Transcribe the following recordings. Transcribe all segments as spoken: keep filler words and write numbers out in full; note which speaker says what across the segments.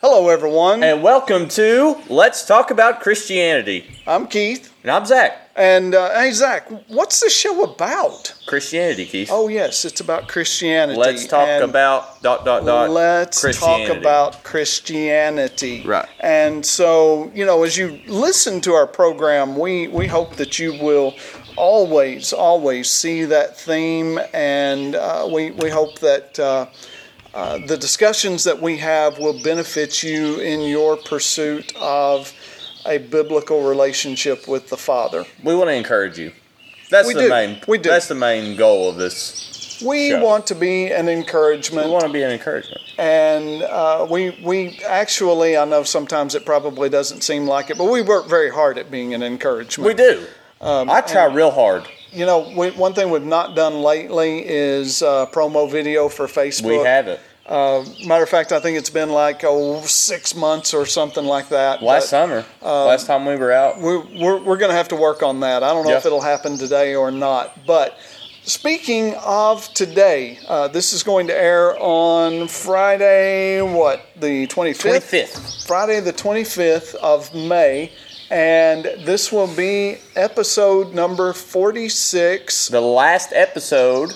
Speaker 1: Hello, everyone.
Speaker 2: And welcome to Let's Talk About Christianity.
Speaker 1: I'm Keith.
Speaker 2: And I'm Zach.
Speaker 1: And, uh, hey, Zach, what's this show about?
Speaker 2: Christianity, Keith.
Speaker 1: Oh, yes, it's about Christianity.
Speaker 2: Let's talk
Speaker 1: and
Speaker 2: about dot, dot, dot,
Speaker 1: Let's
Speaker 2: Christianity.
Speaker 1: talk about Christianity.
Speaker 2: Right.
Speaker 1: And so, you know, as you listen to our program, we, we hope that you will always, always see that theme. And uh, we, we hope that uh, uh, the discussions that we have will benefit you in your pursuit of a biblical relationship with the Father.
Speaker 2: We want to encourage you. That's
Speaker 1: we
Speaker 2: the
Speaker 1: do.
Speaker 2: main.
Speaker 1: We do.
Speaker 2: That's the main goal of this.
Speaker 1: We
Speaker 2: show.
Speaker 1: want to be an encouragement.
Speaker 2: We want to be an encouragement.
Speaker 1: And uh, we we actually, I know sometimes it probably doesn't seem like it, but we work very hard at being an encouragement.
Speaker 2: We do.
Speaker 1: Um,
Speaker 2: I try
Speaker 1: and,
Speaker 2: real hard.
Speaker 1: You know, we, one thing we've not done lately is uh, promo video for Facebook.
Speaker 2: We haven't.
Speaker 1: Uh, matter of fact, I think it's been like oh six months or something like that.
Speaker 2: Last
Speaker 1: but,
Speaker 2: summer,
Speaker 1: uh,
Speaker 2: last time we were out.
Speaker 1: We're we're, we're going to have to work on that. I don't know
Speaker 2: yeah.
Speaker 1: if it'll happen today or not. But speaking of today, uh, this is going to air on Friday, what, the twenty-fifth?
Speaker 2: twenty-fifth.
Speaker 1: Friday the twenty-fifth of May. And this will be episode number forty-six.
Speaker 2: The last episode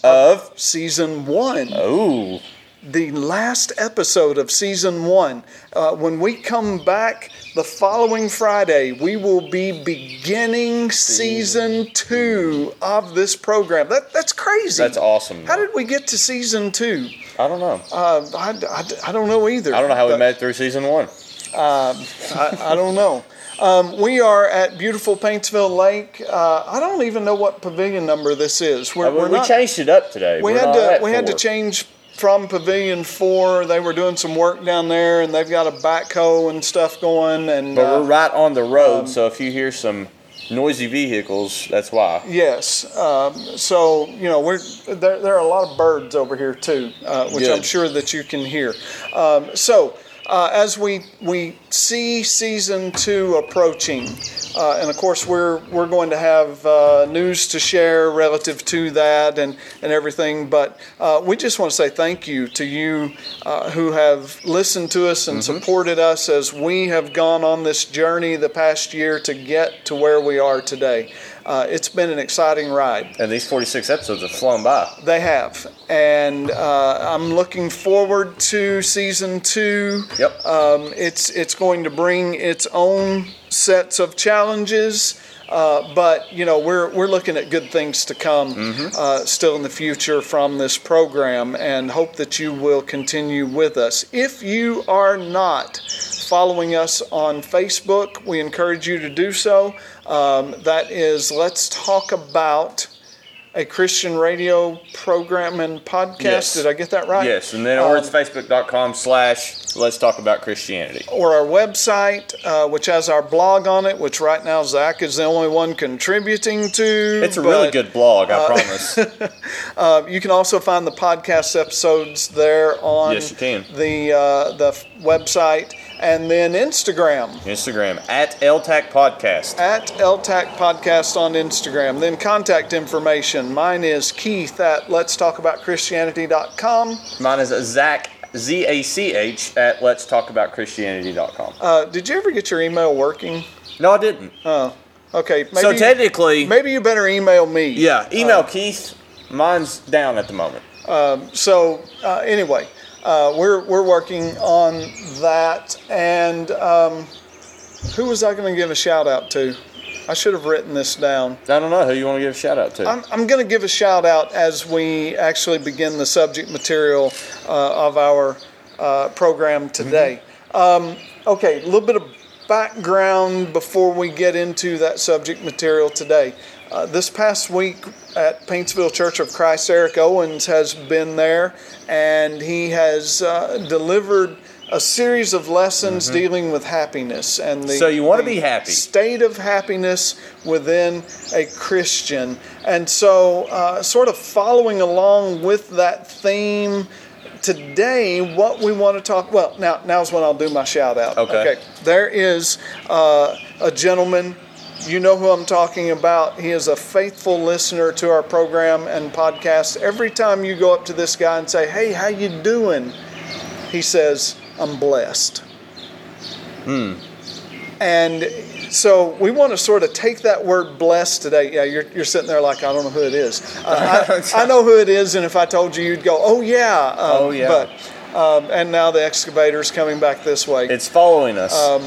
Speaker 2: of
Speaker 1: season one.
Speaker 2: Oh.
Speaker 1: The last episode of season one. Uh, when we come back the following Friday, we will be beginning season two of this program. That That's crazy.
Speaker 2: That's awesome.
Speaker 1: How did we get to season two?
Speaker 2: I don't know.
Speaker 1: Uh, I, I, I don't know either.
Speaker 2: I don't know how
Speaker 1: but,
Speaker 2: we made it through season one.
Speaker 1: Uh, I, I don't know. Um, we are at beautiful Paintsville Lake. Uh, I don't even know what pavilion number this is. We're,
Speaker 2: I mean,
Speaker 1: we're
Speaker 2: we
Speaker 1: not,
Speaker 2: changed it up today.
Speaker 1: We
Speaker 2: we're
Speaker 1: had
Speaker 2: not
Speaker 1: to. We had to
Speaker 2: four.
Speaker 1: change from Pavilion Four. They were doing some work down there, and they've got a backhoe and stuff going. And
Speaker 2: but
Speaker 1: uh,
Speaker 2: we're right on the road,
Speaker 1: um,
Speaker 2: so if you hear some noisy vehicles, that's why.
Speaker 1: Yes. Um, so you know, we're there. There are a lot of birds over here too, uh, which
Speaker 2: Good.
Speaker 1: I'm sure that you can hear. Um, so. Uh, as we we see season two approaching, uh, and of course we're we're going to have uh, news to share relative to that and, and everything. But uh, we just want to say thank you to you uh, who have listened to us and
Speaker 2: mm-hmm.
Speaker 1: supported us as we have gone on this journey the past year to get to where we are today. Uh, it's been an exciting ride.
Speaker 2: And these forty-six episodes have flown by.
Speaker 1: They have. And uh, I'm looking forward to season two.
Speaker 2: Yep.
Speaker 1: Um, it's it's going to bring its own sets of challenges. Uh, but, you know, we're we're looking at good things to come
Speaker 2: mm-hmm.
Speaker 1: uh, still in the future from this program, and hope that you will continue with us. If you are not following us on Facebook, we encourage you to do so. Um, that is Let's Talk About a Christian Radio Program and Podcast.
Speaker 2: Yes.
Speaker 1: Did I get that right?
Speaker 2: Yes, and then or it's facebook.com slash Let's Talk About Christianity.
Speaker 1: Or our website, uh, which has our blog on it, which right now Zach is the only one contributing to.
Speaker 2: It's a
Speaker 1: but,
Speaker 2: really good blog, I
Speaker 1: uh,
Speaker 2: promise.
Speaker 1: uh, you can also find the podcast episodes there on
Speaker 2: yes, you can.
Speaker 1: the uh, the website. And then Instagram.
Speaker 2: Instagram, at L T A C Podcast.
Speaker 1: At L T A C Podcast on Instagram. Then contact information. Mine is Keith at lets talk about christianity dot com.
Speaker 2: Mine is Zach, Z A C H, at lets talk about christianity dot com.
Speaker 1: Uh, did you ever get your email working?
Speaker 2: No, I didn't.
Speaker 1: Oh, okay. Maybe
Speaker 2: so technically...
Speaker 1: Maybe you better email me.
Speaker 2: Yeah, email
Speaker 1: uh,
Speaker 2: Keith. Mine's down at the moment.
Speaker 1: Um, so uh, anyway... Uh, we're we're working on that, and um, who was I going to give a shout out to? I should have written this down.
Speaker 2: I don't know who you want to give a shout out to.
Speaker 1: I'm I'm going to give a shout out as we actually begin the subject material uh, of our uh, program today. Mm-hmm. Um, okay, a little bit of background before we get into that subject material today. Uh, this past week at Paintsville Church of Christ, Eric Owens has been there, and he has uh, delivered a series of lessons mm-hmm. dealing with happiness and the,
Speaker 2: so you want to
Speaker 1: the
Speaker 2: be happy.
Speaker 1: State of happiness within a Christian. And so uh, sort of following along with that theme today, what we want to talk, well, now now's when I'll do my shout out.
Speaker 2: Okay.
Speaker 1: okay. There is uh, a gentleman. You know who I'm talking about. He is a faithful listener to our program and podcast. Every time you go up to this guy and say, "Hey, how you doing?" he says, I'm blessed.
Speaker 2: Hmm.
Speaker 1: And so we want to sort of take that word blessed today. Yeah, you're, you're sitting there like, I don't know who it is. Uh, I, I know who it is, and if I told you, you'd go, oh, yeah. Um,
Speaker 2: oh, yeah.
Speaker 1: But, um, and now the excavator's coming back this way.
Speaker 2: It's following us.
Speaker 1: Um,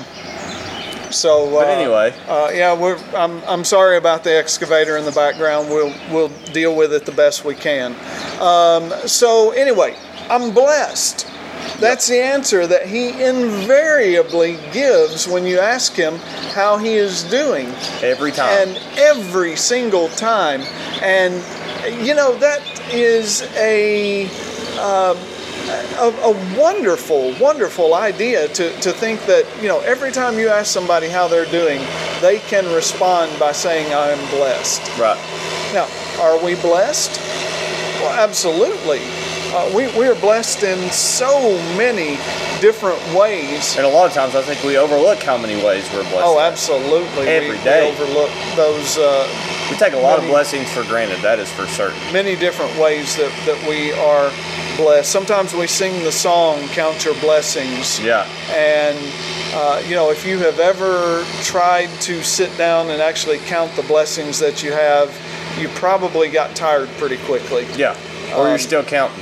Speaker 1: so,
Speaker 2: but
Speaker 1: uh,
Speaker 2: anyway.
Speaker 1: Uh, yeah, we're, I'm, I'm sorry about the excavator in the background. We'll, we'll deal with it the best we can. Um, so anyway, I'm blessed. That's the answer that he invariably gives when you ask him how he is doing.
Speaker 2: Every time.
Speaker 1: And every single time. And, you know, that is a, uh, a, a wonderful, wonderful idea to, to think that, you know, every time you ask somebody how they're doing, they can respond by saying, I am blessed.
Speaker 2: Right.
Speaker 1: Now, are we blessed? Well, absolutely. Uh, we, we are blessed in so many different ways.
Speaker 2: And a lot of times I think we overlook how many ways we're blessed.
Speaker 1: Oh, absolutely.
Speaker 2: Every
Speaker 1: we,
Speaker 2: day.
Speaker 1: We overlook those. Uh,
Speaker 2: we take a lot
Speaker 1: many,
Speaker 2: of blessings for granted, that is for certain.
Speaker 1: Many different ways that, that we are blessed. Sometimes we sing the song, Count Your Blessings.
Speaker 2: Yeah.
Speaker 1: And, uh, you know, if you have ever tried to sit down and actually count the blessings that you have, you probably got tired pretty quickly.
Speaker 2: Yeah. Or
Speaker 1: Um,
Speaker 2: you're still counting.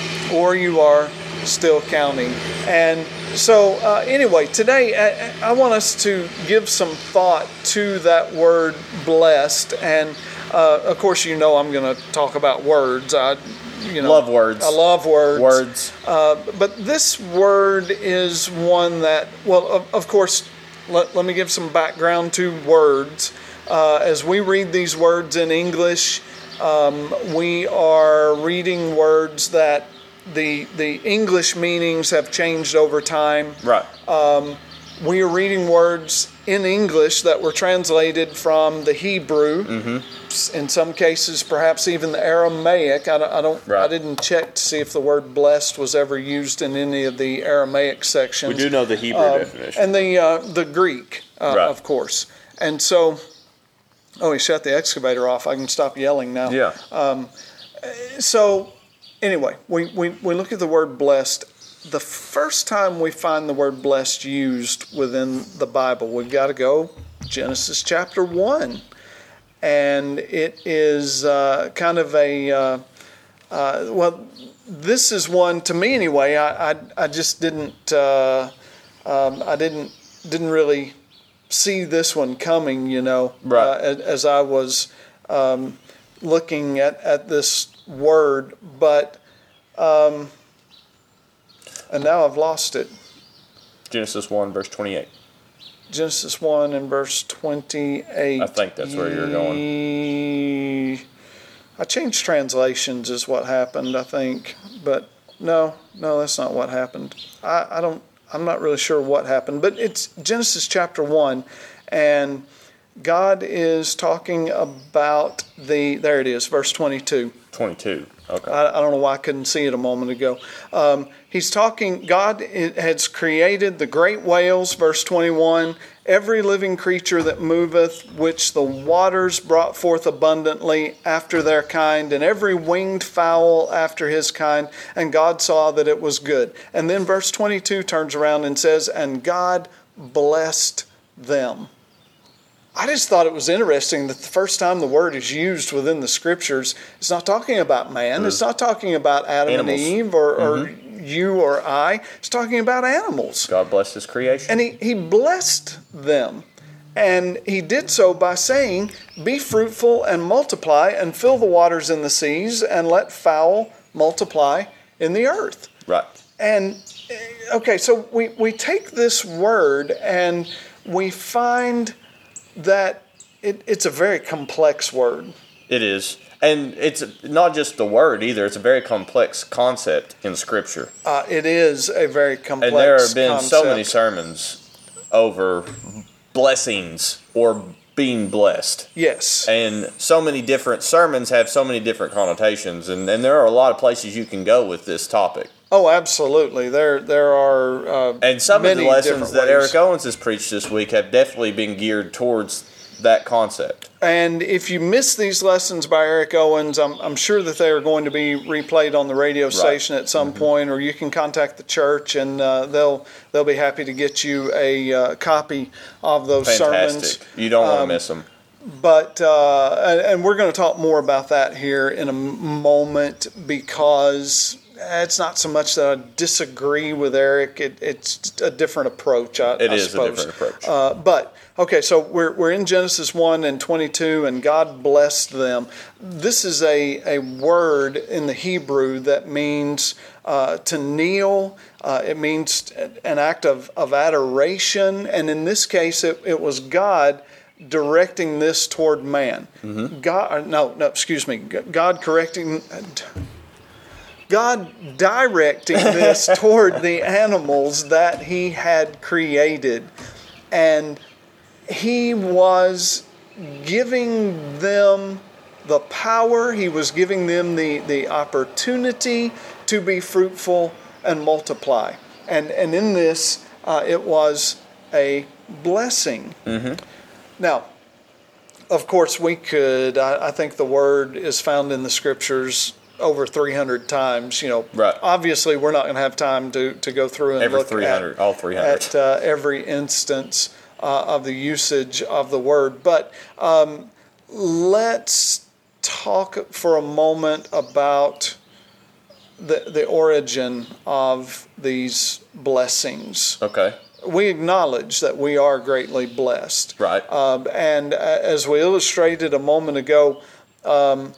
Speaker 1: Or you are still counting. And so uh, anyway, today I, I want us to give some thought to that word blessed. And uh, of course, you know I'm going to talk about words. I you know,
Speaker 2: love words.
Speaker 1: I love words.
Speaker 2: Words.
Speaker 1: Uh, but this word is one that, well, of, of course, let, let me give some background to words. Uh, as we read these words in English, um, we are reading words that The the English meanings have changed over time.
Speaker 2: Right.
Speaker 1: Um, we are reading words in English that were translated from the Hebrew.
Speaker 2: Mm-hmm.
Speaker 1: In some cases, perhaps even the Aramaic. I don't. I, don't
Speaker 2: right.
Speaker 1: I didn't check to see if the word "blessed" was ever used in any of the Aramaic sections.
Speaker 2: We do know the Hebrew
Speaker 1: uh,
Speaker 2: definition.
Speaker 1: And the uh, the Greek, uh,
Speaker 2: right.
Speaker 1: of course. And so, oh, he shut the excavator off. I can stop yelling now.
Speaker 2: Yeah.
Speaker 1: Um, so. Anyway, we, we, we look at the word blessed. The first time we find the word blessed used within the Bible, we've got to go Genesis chapter one. And it is uh, kind of a, uh, uh, well, this is one, to me anyway, I, I, I just didn't, uh, um, I didn't, didn't really see this one coming, you know,
Speaker 2: right.
Speaker 1: uh, as, as I was um, looking at, at this word, but um, and now I've lost it.
Speaker 2: Genesis one, verse twenty-eight.
Speaker 1: Genesis one and verse twenty-eight.
Speaker 2: I think that's where you're going.
Speaker 1: I changed translations is what happened, I think. But no, no, that's not what happened. I, I don't, I'm not really sure what happened. But it's Genesis chapter one, and God is talking about the, there it is, verse twenty-two.
Speaker 2: twenty-two, okay.
Speaker 1: I, I don't know why I couldn't see it a moment ago. Um, he's talking, God has created the great whales, verse twenty-one, every living creature that moveth, which the waters brought forth abundantly after their kind, and every winged fowl after his kind, and God saw that it was good. And then verse twenty-two turns around and says, and God blessed them. I just thought it was interesting that the first time the word is used within the scriptures, it's not talking about man. Mm. It's not talking about Adam
Speaker 2: animals.
Speaker 1: and Eve or,
Speaker 2: Mm-hmm.
Speaker 1: or you or I. It's talking about animals.
Speaker 2: God blessed his creation.
Speaker 1: And he, he blessed them. And he did so by saying, be fruitful and multiply and fill the waters in the seas and let fowl multiply in the earth.
Speaker 2: Right.
Speaker 1: And, okay, so we, we take this word and we find that it, it's a very complex word.
Speaker 2: It is. And it's not just the word either. It's a very complex concept in Scripture.
Speaker 1: Uh, it is a very complex
Speaker 2: concept. And there have been
Speaker 1: concept.
Speaker 2: so many sermons over blessings or being blessed.
Speaker 1: Yes.
Speaker 2: And so many different sermons have so many different connotations. And, and there are a lot of places you can go with this topic.
Speaker 1: Oh, absolutely. There there are uh,
Speaker 2: And some of
Speaker 1: many
Speaker 2: the lessons that
Speaker 1: ways.
Speaker 2: Eric Owens has preached this week have definitely been geared towards that concept.
Speaker 1: And if you miss these lessons by Eric Owens, I'm, I'm sure that they are going to be replayed on the radio right. station at some mm-hmm. point, or you can contact the church, and uh, they'll they'll be happy to get you a uh, copy of those
Speaker 2: Fantastic.
Speaker 1: sermons.
Speaker 2: You don't want to
Speaker 1: um,
Speaker 2: miss them.
Speaker 1: But uh, and, and we're going to talk more about that here in a moment, because it's not so much that I disagree with Eric. It, it's a different approach, I,
Speaker 2: it
Speaker 1: I
Speaker 2: is
Speaker 1: suppose.
Speaker 2: a different approach.
Speaker 1: Uh, but, okay, so we're we're in Genesis one and twenty-two, and God blessed them. This is a, a word in the Hebrew that means uh, to kneel. Uh, it means an act of, of adoration. And in this case, it, it was God directing this toward man. Mm-hmm. God, no, no, excuse me. God correcting... God directing this toward the animals that he had created. And he was giving them the power, he was giving them the, the opportunity to be fruitful and multiply. And, and in this, uh, it was a blessing. Mm-hmm. Now, of course, we could, I, I think the word is found in the scriptures over three hundred times. You know,
Speaker 2: right.
Speaker 1: Obviously, we're not going to have time to, to go through and
Speaker 2: every
Speaker 1: look
Speaker 2: three hundred,
Speaker 1: at,
Speaker 2: all three hundred.
Speaker 1: at uh, every instance uh, of the usage of the word. But um, let's talk for a moment about the the origin of these blessings.
Speaker 2: Okay.
Speaker 1: We acknowledge that we are greatly blessed.
Speaker 2: Right.
Speaker 1: Um, and uh, as we illustrated a moment ago, um,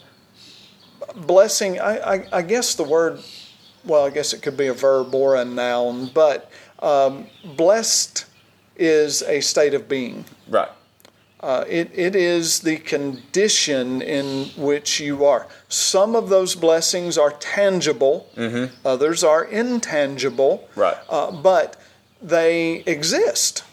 Speaker 1: blessing, I, I, I guess the word, well, I guess it could be a verb or a noun, but um, blessed is a state of being.
Speaker 2: Right.
Speaker 1: Uh, it, it is the condition in which you are. Some of those blessings are tangible, mm-hmm. others are intangible,
Speaker 2: right.
Speaker 1: uh, but they exist.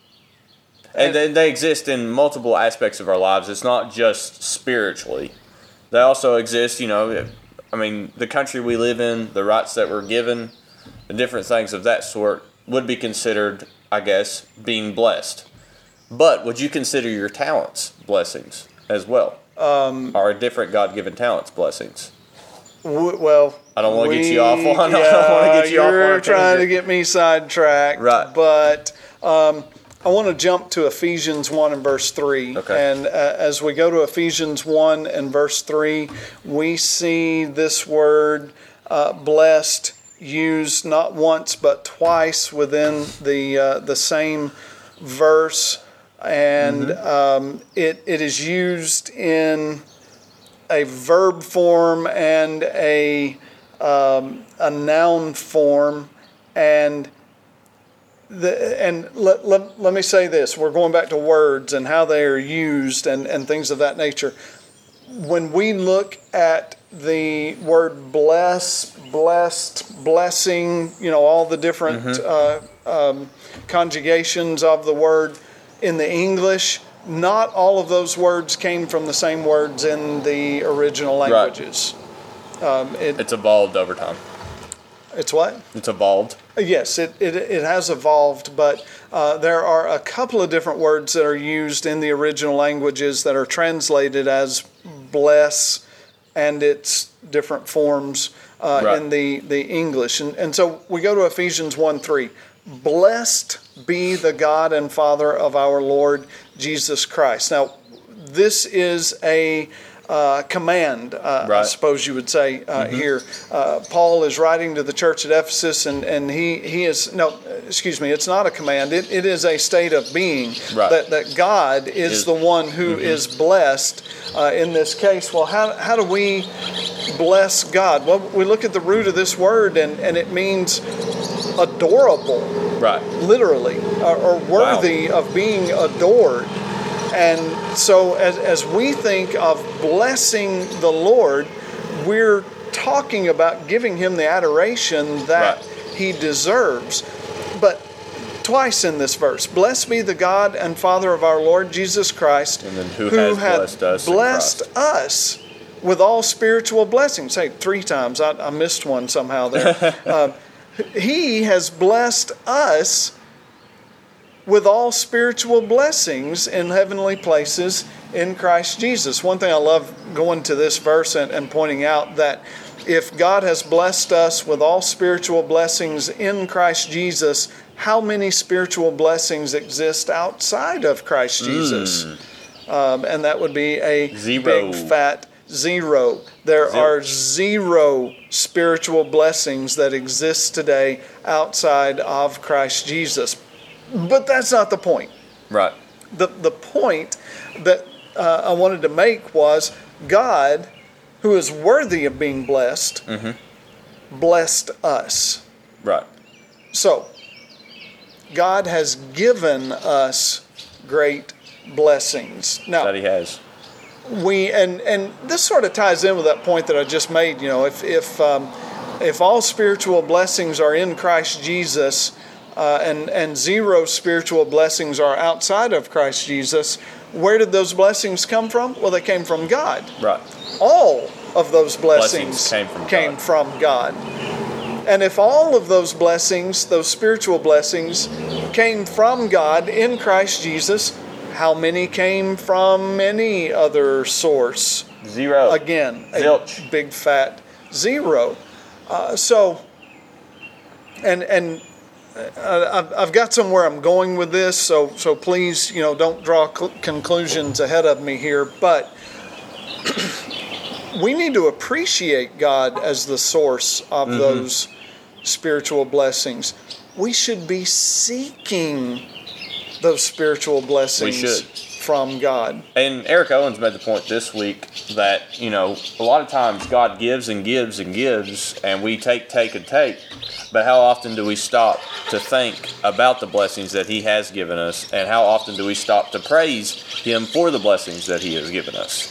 Speaker 2: And, and then they exist in multiple aspects of our lives. It's not just spiritually. They also exist, you know, I mean, the country we live in, the rights that we're given, and different things of that sort would be considered, I guess, being blessed. But would you consider your talents blessings as well? Um, or different God-given talents blessings?
Speaker 1: W- well,
Speaker 2: I don't want to
Speaker 1: we,
Speaker 2: get you off on.
Speaker 1: Yeah,
Speaker 2: I don't want to get you off on.
Speaker 1: You're trying to get me sidetracked,
Speaker 2: right?
Speaker 1: But um, I want to jump to Ephesians one and verse three.
Speaker 2: Okay.
Speaker 1: And uh, as we go to Ephesians one and verse three, we see this word uh, "blessed" used not once but twice within the uh, the same verse. And mm-hmm. um, it it is used in a verb form and a um, a noun form, and the and let, let let me say this: we're going back to words and how they are used and, and things of that nature. When we look at the word bless, blessed, blessing, you know, all the different mm-hmm. uh, um, conjugations of the word. In the English, not all of those words came from the same words in the original languages.
Speaker 2: Right.
Speaker 1: Um, it,
Speaker 2: it's evolved over time.
Speaker 1: It's what?
Speaker 2: It's evolved.
Speaker 1: Yes, it, it, it has evolved, but uh, there are a couple of different words that are used in the original languages that are translated as bless, and its different forms uh, right. in the, the English. And, and so we go to Ephesians one three. Blessed be the God and Father of our Lord Jesus Christ. Now, this is a uh, command, uh,
Speaker 2: right.
Speaker 1: I suppose you would say uh, mm-hmm. here. Uh, Paul is writing to the church at Ephesus, and, and he, he is, no, excuse me, it's not a command. It, it is a state of being
Speaker 2: right.
Speaker 1: that, that God is, is the one who mm-hmm. is blessed uh, in this case. Well, how, how do we bless God? Well, we look at the root of this word, and, and it means adorable,
Speaker 2: right?
Speaker 1: Literally, or, or worthy wow. of being adored. And so, as as we think of blessing the Lord, we're talking about giving Him the adoration that right. He deserves. But twice in this verse, blessed be the God and Father of our Lord Jesus Christ,
Speaker 2: and then who, who has blessed us,
Speaker 1: blessed us with all spiritual blessings. Hey, three times I, I missed one somehow there. uh, He has blessed us with all spiritual blessings in heavenly places in Christ Jesus. One thing I love going to this verse and, and pointing out that if God has blessed us with all spiritual blessings in Christ Jesus, how many spiritual blessings exist outside of Christ Jesus? Mm. Um, and that would be a
Speaker 2: zero.
Speaker 1: Big fat zero. There zero. are zero spiritual blessings that exist today outside of Christ Jesus. But that's not the point.
Speaker 2: Right.
Speaker 1: The the point that uh, I wanted to make was God, who is worthy of being blessed, mm-hmm. blessed us.
Speaker 2: Right.
Speaker 1: So, God has given us great blessings. Now,
Speaker 2: that He has.
Speaker 1: We and and this sort of ties in with that point that I just made. You know, if if um, if all spiritual blessings are in Christ Jesus, uh, and and zero spiritual blessings are outside of Christ Jesus, where did those blessings come from? Well, they came from God.
Speaker 2: Right.
Speaker 1: All of those blessings,
Speaker 2: blessings came from
Speaker 1: came
Speaker 2: God.
Speaker 1: from God. And if all of those blessings, those spiritual blessings, came from God in Christ Jesus, how many came from any other source?
Speaker 2: Zero.
Speaker 1: Again,
Speaker 2: Zilch.
Speaker 1: A big fat zero. Uh, so, and and uh, I've got somewhere I'm going with this. So so please, you know, don't draw cl- conclusions ahead of me here. But we need to appreciate God as the source of mm-hmm. those spiritual blessings. We should be seeking those spiritual blessings from God.
Speaker 2: And Eric Owens made the point this week that, you know, a lot of times God gives and gives and gives, and we take, take, and take. But how often do we stop to think about the blessings that He has given us, and how often do we stop to praise Him for the blessings that He has given us?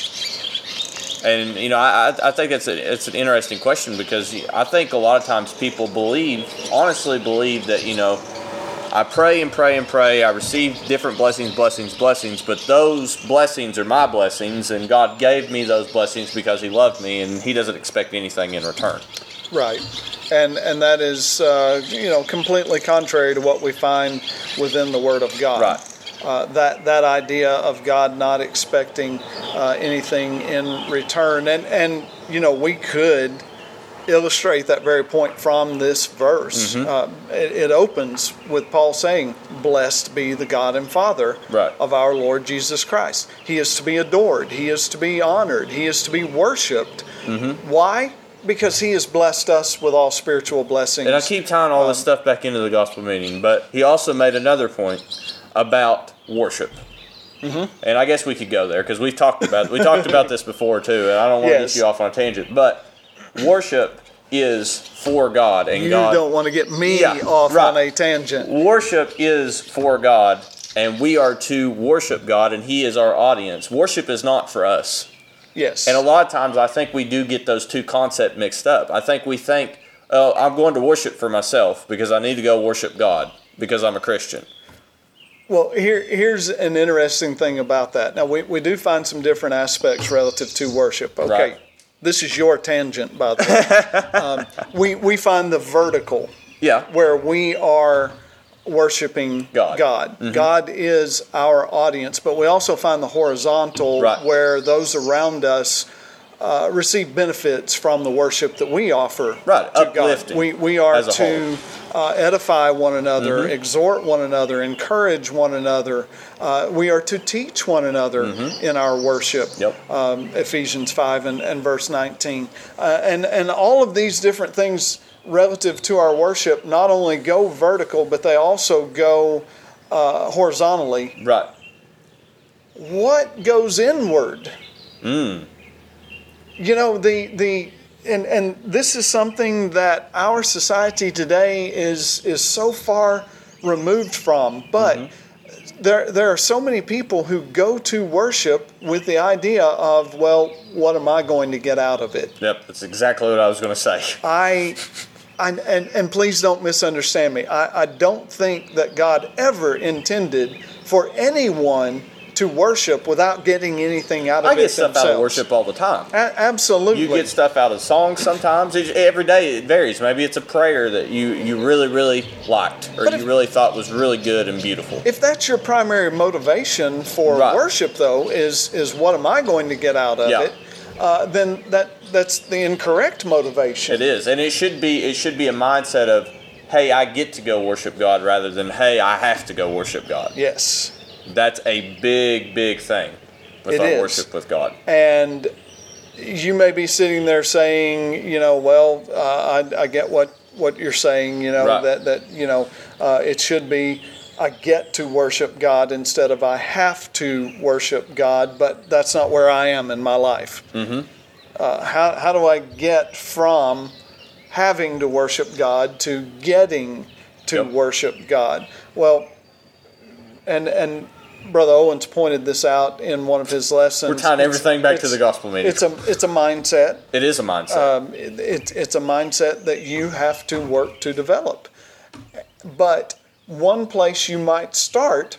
Speaker 1: Yes.
Speaker 2: And, you know, I, I think it's, a, it's an interesting question, because I think a lot of times people believe, honestly believe that, you know, I pray and pray and pray. I receive different blessings, blessings, blessings, but those blessings are my blessings, and God gave me those blessings because He loved me, and He doesn't expect anything in return.
Speaker 1: Right. And and that is, uh, you know, completely contrary to what we find within the Word of God.
Speaker 2: Right.
Speaker 1: Uh, that that idea of God not expecting uh, anything in return. And, and, you know, we could illustrate that very point from this verse. Mm-hmm. Uh, it, it opens with Paul saying, "Blessed be the God and Father
Speaker 2: right.
Speaker 1: of our Lord Jesus Christ." He is to be adored. He is to be honored. He is to be worshipped. Mm-hmm. Why? Because He has blessed us with all spiritual blessings.
Speaker 2: And I keep tying all um, this stuff back into the gospel meaning, but he also made another point about worship. Mm-hmm. And I guess we could go there, because we've talked about we talked about this before too, and I don't want yes. to get you off on a tangent, but worship is for God, and
Speaker 1: you
Speaker 2: God.
Speaker 1: You don't want to get me
Speaker 2: yeah,
Speaker 1: off
Speaker 2: right.
Speaker 1: on a tangent.
Speaker 2: Worship is for God, and we are to worship God, and He is our audience. Worship is not for us.
Speaker 1: Yes.
Speaker 2: And a lot of times I think we do get those two concepts mixed up. I think we think, oh, I'm going to worship for myself because I need to go worship God because I'm a Christian.
Speaker 1: Well, here, here's an interesting thing about that. Now, we, we do find some different aspects relative to worship. Okay.
Speaker 2: Right.
Speaker 1: This is your tangent, by the way. um, we, we find the vertical.
Speaker 2: Yeah.
Speaker 1: Where we are worshiping God. God,
Speaker 2: mm-hmm.
Speaker 1: God is our audience, but we also find the horizontal
Speaker 2: right.
Speaker 1: where those around us uh, receive benefits from the worship that we offer
Speaker 2: right.
Speaker 1: to
Speaker 2: Uplifting
Speaker 1: God. We, we are
Speaker 2: to
Speaker 1: whole. Uh, edify one another, mm-hmm. exhort one another, encourage one another. Uh, we are to teach one another mm-hmm. in our worship.
Speaker 2: Yep.
Speaker 1: Um, Ephesians five and, and verse nineteen. Uh, and, and all of these different things relative to our worship not only go vertical, but they also go uh, horizontally.
Speaker 2: Right.
Speaker 1: What goes inward?
Speaker 2: Mm.
Speaker 1: You know, the the and and this is something that our society today is is so far removed from. But mm-hmm. there there are so many people who go to worship with the idea of, well, what am I going to get out of it?
Speaker 2: Yep, that's exactly what I was going to say.
Speaker 1: I. I, and, and please don't misunderstand me. I, I don't think that God ever intended for anyone to worship without getting anything out of
Speaker 2: I
Speaker 1: it
Speaker 2: get stuff
Speaker 1: themselves.
Speaker 2: out of worship all the time.
Speaker 1: A- absolutely.
Speaker 2: You get stuff out of songs sometimes. It's, every day it varies. Maybe it's a prayer that you, you really, really liked or
Speaker 1: But
Speaker 2: you
Speaker 1: if-
Speaker 2: really thought was really good and beautiful.
Speaker 1: If that's your primary motivation for
Speaker 2: Right.
Speaker 1: worship, though, is is what am I going to get out of
Speaker 2: Yeah.
Speaker 1: it? Uh, then that that's the incorrect motivation.
Speaker 2: It is. And it should be it should be a mindset of, hey, I get to go worship God rather than, hey, I have to go worship God.
Speaker 1: Yes,
Speaker 2: That's a big, big thing with
Speaker 1: It
Speaker 2: our
Speaker 1: is.
Speaker 2: worship with God.
Speaker 1: and you may be sitting there saying, you know, well, uh, I, I get what, what you're saying, you know,
Speaker 2: Right.
Speaker 1: that, that, you know, uh, it should be, I get to worship God instead of I have to worship God, but that's not where I am in my life.
Speaker 2: Mm-hmm.
Speaker 1: Uh, how, how do I get from having to worship God to getting to
Speaker 2: Yep.
Speaker 1: worship God? Well, and, and, Brother Owens pointed this out in one of his lessons.
Speaker 2: We're tying
Speaker 1: It's-
Speaker 2: everything back to
Speaker 1: it's-
Speaker 2: the gospel meeting.
Speaker 1: It's a it's a mindset.
Speaker 2: It is a mindset.
Speaker 1: Um, it, it, it's a mindset that you have to work to develop. But one place you might start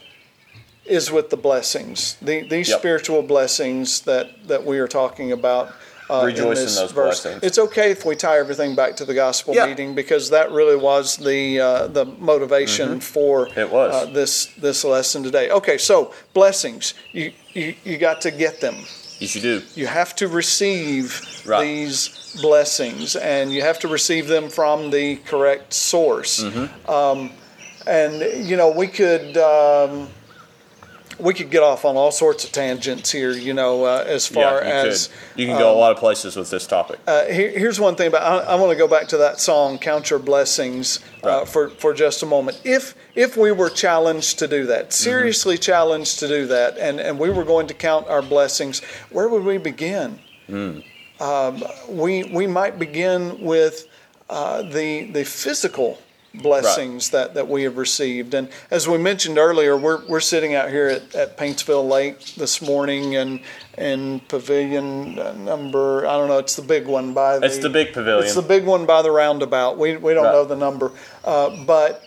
Speaker 1: is with the blessings, the, these
Speaker 2: Yep.
Speaker 1: spiritual blessings that, that we are talking about. Uh,
Speaker 2: Rejoice in
Speaker 1: this
Speaker 2: those
Speaker 1: verse.
Speaker 2: blessings.
Speaker 1: It's okay if we tie everything back to the gospel
Speaker 2: Yeah.
Speaker 1: meeting because that really was the uh, the motivation for
Speaker 2: It was.
Speaker 1: Uh, this this lesson today. Okay, so blessings, you, you you got to get them.
Speaker 2: yes, you do.
Speaker 1: You have to receive
Speaker 2: Right.
Speaker 1: these blessings, and you have to receive them from the correct source.
Speaker 2: Mm-hmm.
Speaker 1: Um, and you know, we could um, we could get off on all sorts of tangents here. You know, uh, as far
Speaker 2: Yeah, you
Speaker 1: as
Speaker 2: could. You can go a lot of places with this topic.
Speaker 1: uh, here, here's one thing about I, I want to go back to that song "Count Your Blessings" uh,
Speaker 2: Right.
Speaker 1: for for just a moment. If if we were challenged to do that, seriously
Speaker 2: Mm-hmm.
Speaker 1: challenged to do that, and and we were going to count our blessings, where would we begin?
Speaker 2: Mm.
Speaker 1: Um, we we might begin with uh, the the physical blessings that, that we have received. And as we mentioned earlier, we're we're sitting out here at, at Paintsville Lake this morning, and and pavilion uh, number, I don't know, it's the big one by the
Speaker 2: It's the big pavilion.
Speaker 1: It's the big one by the roundabout. We we don't
Speaker 2: Right.
Speaker 1: know the number, uh, but.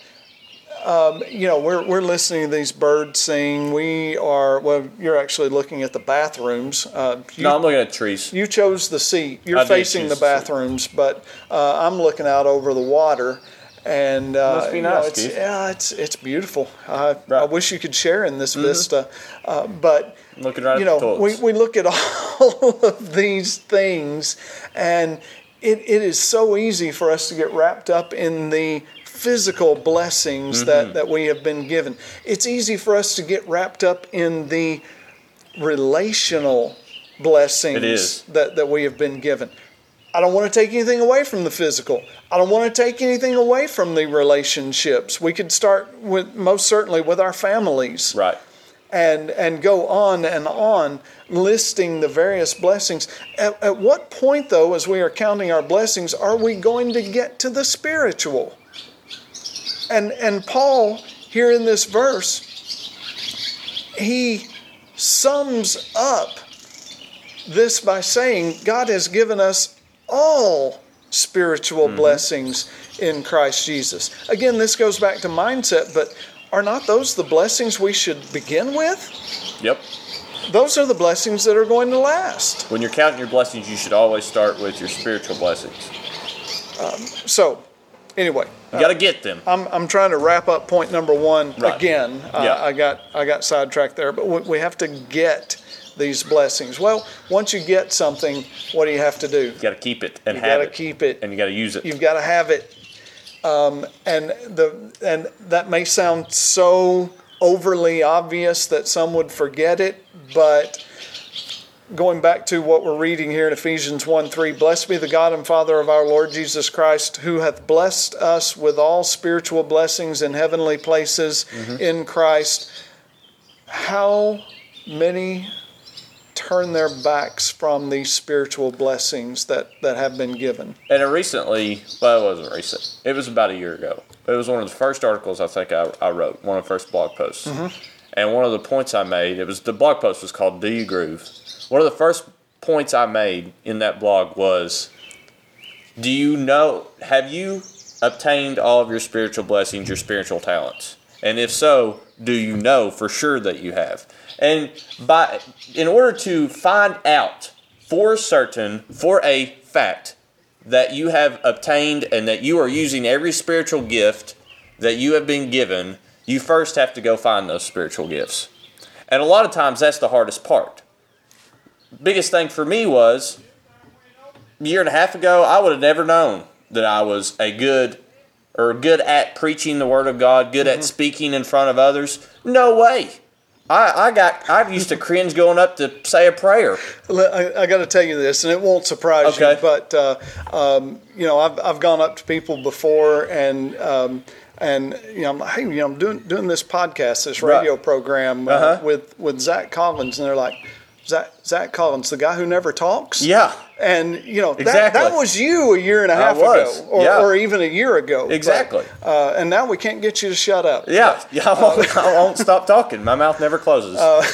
Speaker 1: Um, you know, we're we're listening to these birds sing. We are well. You're actually looking at the bathrooms. Uh, you,
Speaker 2: No, I'm looking at trees.
Speaker 1: you chose the seat. You're
Speaker 2: I did
Speaker 1: facing
Speaker 2: choose
Speaker 1: the
Speaker 2: the seat.
Speaker 1: bathrooms, but uh, I'm looking out over the water, and uh,
Speaker 2: Must be
Speaker 1: you know,
Speaker 2: nice,
Speaker 1: it's,
Speaker 2: Keith.
Speaker 1: yeah, it's it's beautiful. I, I
Speaker 2: Right. Mm-hmm.
Speaker 1: wish you could share in this vista, uh, but
Speaker 2: Looking right
Speaker 1: you
Speaker 2: at the
Speaker 1: know, we,
Speaker 2: toilets.
Speaker 1: we look at all of these things, and it, it is so easy for us to get wrapped up in the physical blessings
Speaker 2: Mm-hmm.
Speaker 1: that, that we have been given. It's easy for us to get wrapped up in the relational blessings
Speaker 2: It is.
Speaker 1: that, that we have been given. I don't want to take anything away from the physical. I don't want to take anything away from the relationships. We could start with most certainly with our families
Speaker 2: Right.
Speaker 1: and and go on and on listing the various blessings. At, at what point, though, as we are counting our blessings, are we going to get to the spiritual? And and Paul here in this verse, he sums up this by saying God has given us all spiritual
Speaker 2: Mm-hmm.
Speaker 1: blessings in Christ Jesus. Again, this goes back to mindset, but are not those the blessings we should begin with?
Speaker 2: Yep.
Speaker 1: Those are the blessings that are going to last.
Speaker 2: When you're counting your blessings, you should always start with your spiritual blessings.
Speaker 1: So, anyway,
Speaker 2: You got to get them.
Speaker 1: I'm I'm trying to wrap up point number one
Speaker 2: Right.
Speaker 1: again. Uh,
Speaker 2: Yeah.
Speaker 1: I got I got sidetracked there, but we, we have to get these blessings. Well, once you get something, what do you have to do?
Speaker 2: You got to keep it and
Speaker 1: You
Speaker 2: have
Speaker 1: got to
Speaker 2: it,
Speaker 1: keep it.
Speaker 2: and you got to use it.
Speaker 1: You've got to have it. Um, and the and that may sound so overly obvious that some would forget it, but going back to what we're reading here in Ephesians one three, blessed be the God and Father of our Lord Jesus Christ, who hath blessed us with all spiritual blessings in heavenly places in Christ. How many turn their backs from these spiritual blessings that, that have been given?
Speaker 2: And it recently, well, it wasn't recent. It was about a year ago. It was one of the first articles I think I, I wrote, one of the first blog posts. And one of the points I made, it was the blog post was called "Do You Groove?" One of the first points I made in that blog was, do you know, have you obtained all of your spiritual blessings, your spiritual talents? And if so, do you know for sure that you have? And by in order to find out for certain, for a fact, that you have obtained and that you are using every spiritual gift that you have been given, you first have to go find those spiritual gifts. And a lot of times that's the hardest part. Biggest thing for me was, a year and a half ago, I would have never known that I was a good or good at preaching the Word of God, good mm-hmm. at speaking in front of others. No way. I, I got. I used to cringe going up to say a prayer.
Speaker 1: I, I got to tell you this, and it won't surprise
Speaker 2: okay.
Speaker 1: you, but uh, um, you know, I've I've gone up to people before, and um, and you know, I'm, hey, you know, I'm doing doing this podcast, this radio right. program uh, uh-huh. with with Zach Collins, and they're like, Zach Zach Collins, the guy who never talks.
Speaker 2: Yeah.
Speaker 1: And, you know,
Speaker 2: exactly.
Speaker 1: that, that was you a year and a half ago, or,
Speaker 2: yeah.
Speaker 1: or even a year ago.
Speaker 2: Exactly.
Speaker 1: But, uh, and now we can't get you to shut up.
Speaker 2: Yeah,
Speaker 1: but,
Speaker 2: yeah I, won't, uh, I won't stop talking. My mouth never closes.
Speaker 1: Uh,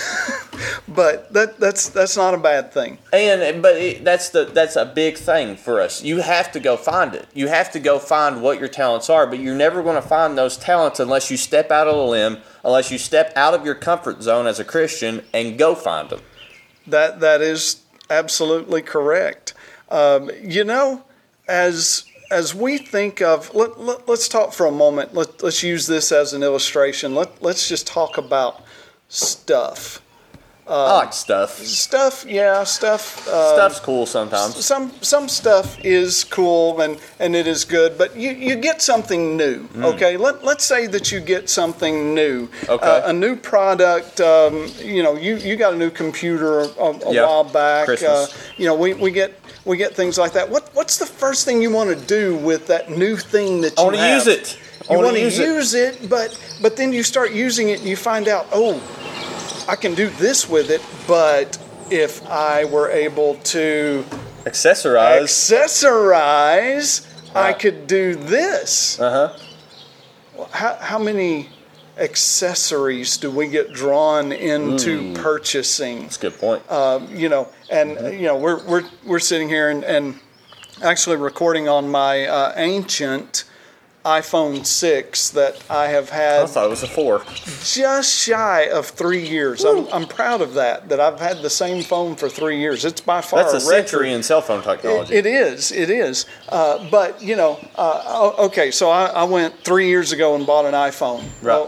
Speaker 1: but that that's that's not a bad thing.
Speaker 2: And but it, that's the that's a big thing for us. You have to go find it. You have to go find what your talents are, but you're never going to find those talents unless you step out of the limb, unless you step out of your comfort zone as a Christian and go find them.
Speaker 1: That that is absolutely correct. Um, you know, as as we think of, let, let, let's talk for a moment. Let, let's use this as an illustration. Let, let's just talk about stuff.
Speaker 2: Uh, I like stuff.
Speaker 1: Stuff, yeah, stuff. Uh,
Speaker 2: Stuff's cool sometimes.
Speaker 1: Some some stuff is cool and, and it is good, but you, you get something new, mm. okay? Let, let's say that you get something new.
Speaker 2: Okay.
Speaker 1: Uh, a new product, um, you know, you, you got a new computer a, a
Speaker 2: yep.
Speaker 1: while back.
Speaker 2: Christmas.
Speaker 1: Uh, you know, we, we get we get things like that. What What's the first thing you want to do with that new thing that you
Speaker 2: I want to
Speaker 1: have?
Speaker 2: use it. I
Speaker 1: You want to
Speaker 2: use,
Speaker 1: use it. it, but but then you start using it and you find out, oh, I can do this with it, but if I were able to
Speaker 2: accessorize,
Speaker 1: accessorize,
Speaker 2: uh,
Speaker 1: I could do this.
Speaker 2: Uh
Speaker 1: huh. How how many accessories do we get drawn into Ooh, purchasing?
Speaker 2: That's a good point.
Speaker 1: Uh, you know, and mm-hmm. you know, we're we're we're sitting here and, and actually recording on my uh, ancient iPhone six that I have had.
Speaker 2: I thought it was a four.
Speaker 1: Just shy of three years. I'm, I'm proud of that, that I've had the same phone for three years. It's by far
Speaker 2: That's a,
Speaker 1: a
Speaker 2: century in cell phone technology.
Speaker 1: It, it is, it is. Uh, but, you know, uh, okay, so I, I went three years ago and bought an iPhone.
Speaker 2: Right.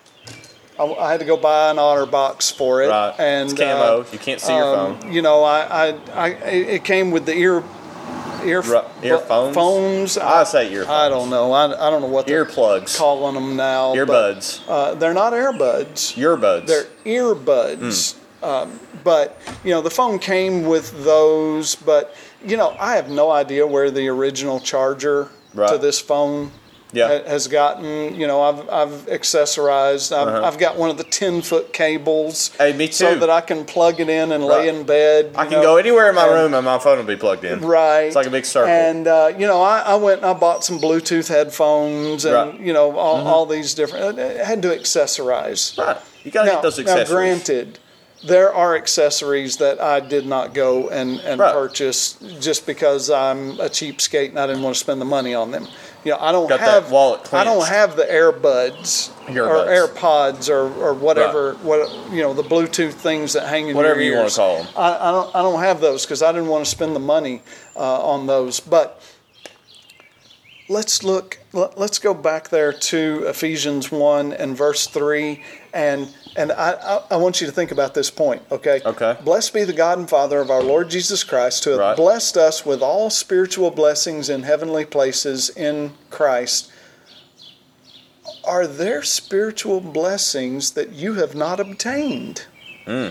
Speaker 1: Well, I, I had to go buy an OtterBox for it.
Speaker 2: Right.
Speaker 1: And,
Speaker 2: it's camo.
Speaker 1: Uh,
Speaker 2: you can't see your
Speaker 1: um,
Speaker 2: phone.
Speaker 1: You know, I, I, I, it came with the ear... Ear,
Speaker 2: earphones.
Speaker 1: Phones.
Speaker 2: I say earphones.
Speaker 1: I don't know. I, I don't know what they're
Speaker 2: earplugs.
Speaker 1: calling them now.
Speaker 2: Earbuds.
Speaker 1: But, uh, they're not earbuds.
Speaker 2: Earbuds.
Speaker 1: They're earbuds. Mm. Um, but you know, the phone came with those. But you know, I have no idea where the original charger right. to this phone
Speaker 2: yeah.
Speaker 1: has gotten. You know, I've I've accessorized. I've,
Speaker 2: uh-huh.
Speaker 1: I've got one of the ten foot cables.
Speaker 2: Hey, me too.
Speaker 1: So that I can plug it in and right. lay in bed.
Speaker 2: I can
Speaker 1: know,
Speaker 2: go anywhere in my
Speaker 1: and,
Speaker 2: room and my phone will be plugged in.
Speaker 1: Right.
Speaker 2: It's like a big circle.
Speaker 1: And uh, you know, I, I went and I bought some Bluetooth headphones and
Speaker 2: right.
Speaker 1: you know all,
Speaker 2: mm-hmm.
Speaker 1: all these different. I had to accessorize.
Speaker 2: Right. You got to get those accessories.
Speaker 1: Now, granted, there are accessories that I did not go and, and
Speaker 2: right.
Speaker 1: purchase just because I'm a cheapskate and I didn't want to spend the money on them. You know, I don't
Speaker 2: got
Speaker 1: have
Speaker 2: that wallet
Speaker 1: I don't have the AirBuds or AirPods or, or whatever right. what you know the Bluetooth things that hang in
Speaker 2: whatever
Speaker 1: your ears.
Speaker 2: you want to call them.
Speaker 1: I, I don't I don't have those because I didn't want to spend the money uh, on those. But let's look. Let, let's go back there to Ephesians one and verse three, and and I, I I want you to think about this point. Okay.
Speaker 2: Okay.
Speaker 1: Blessed be the God and Father of our Lord Jesus Christ, who hath
Speaker 2: right.
Speaker 1: blessed us with all spiritual blessings in heavenly places in Christ. Are there spiritual blessings that you have not obtained?
Speaker 2: Mm.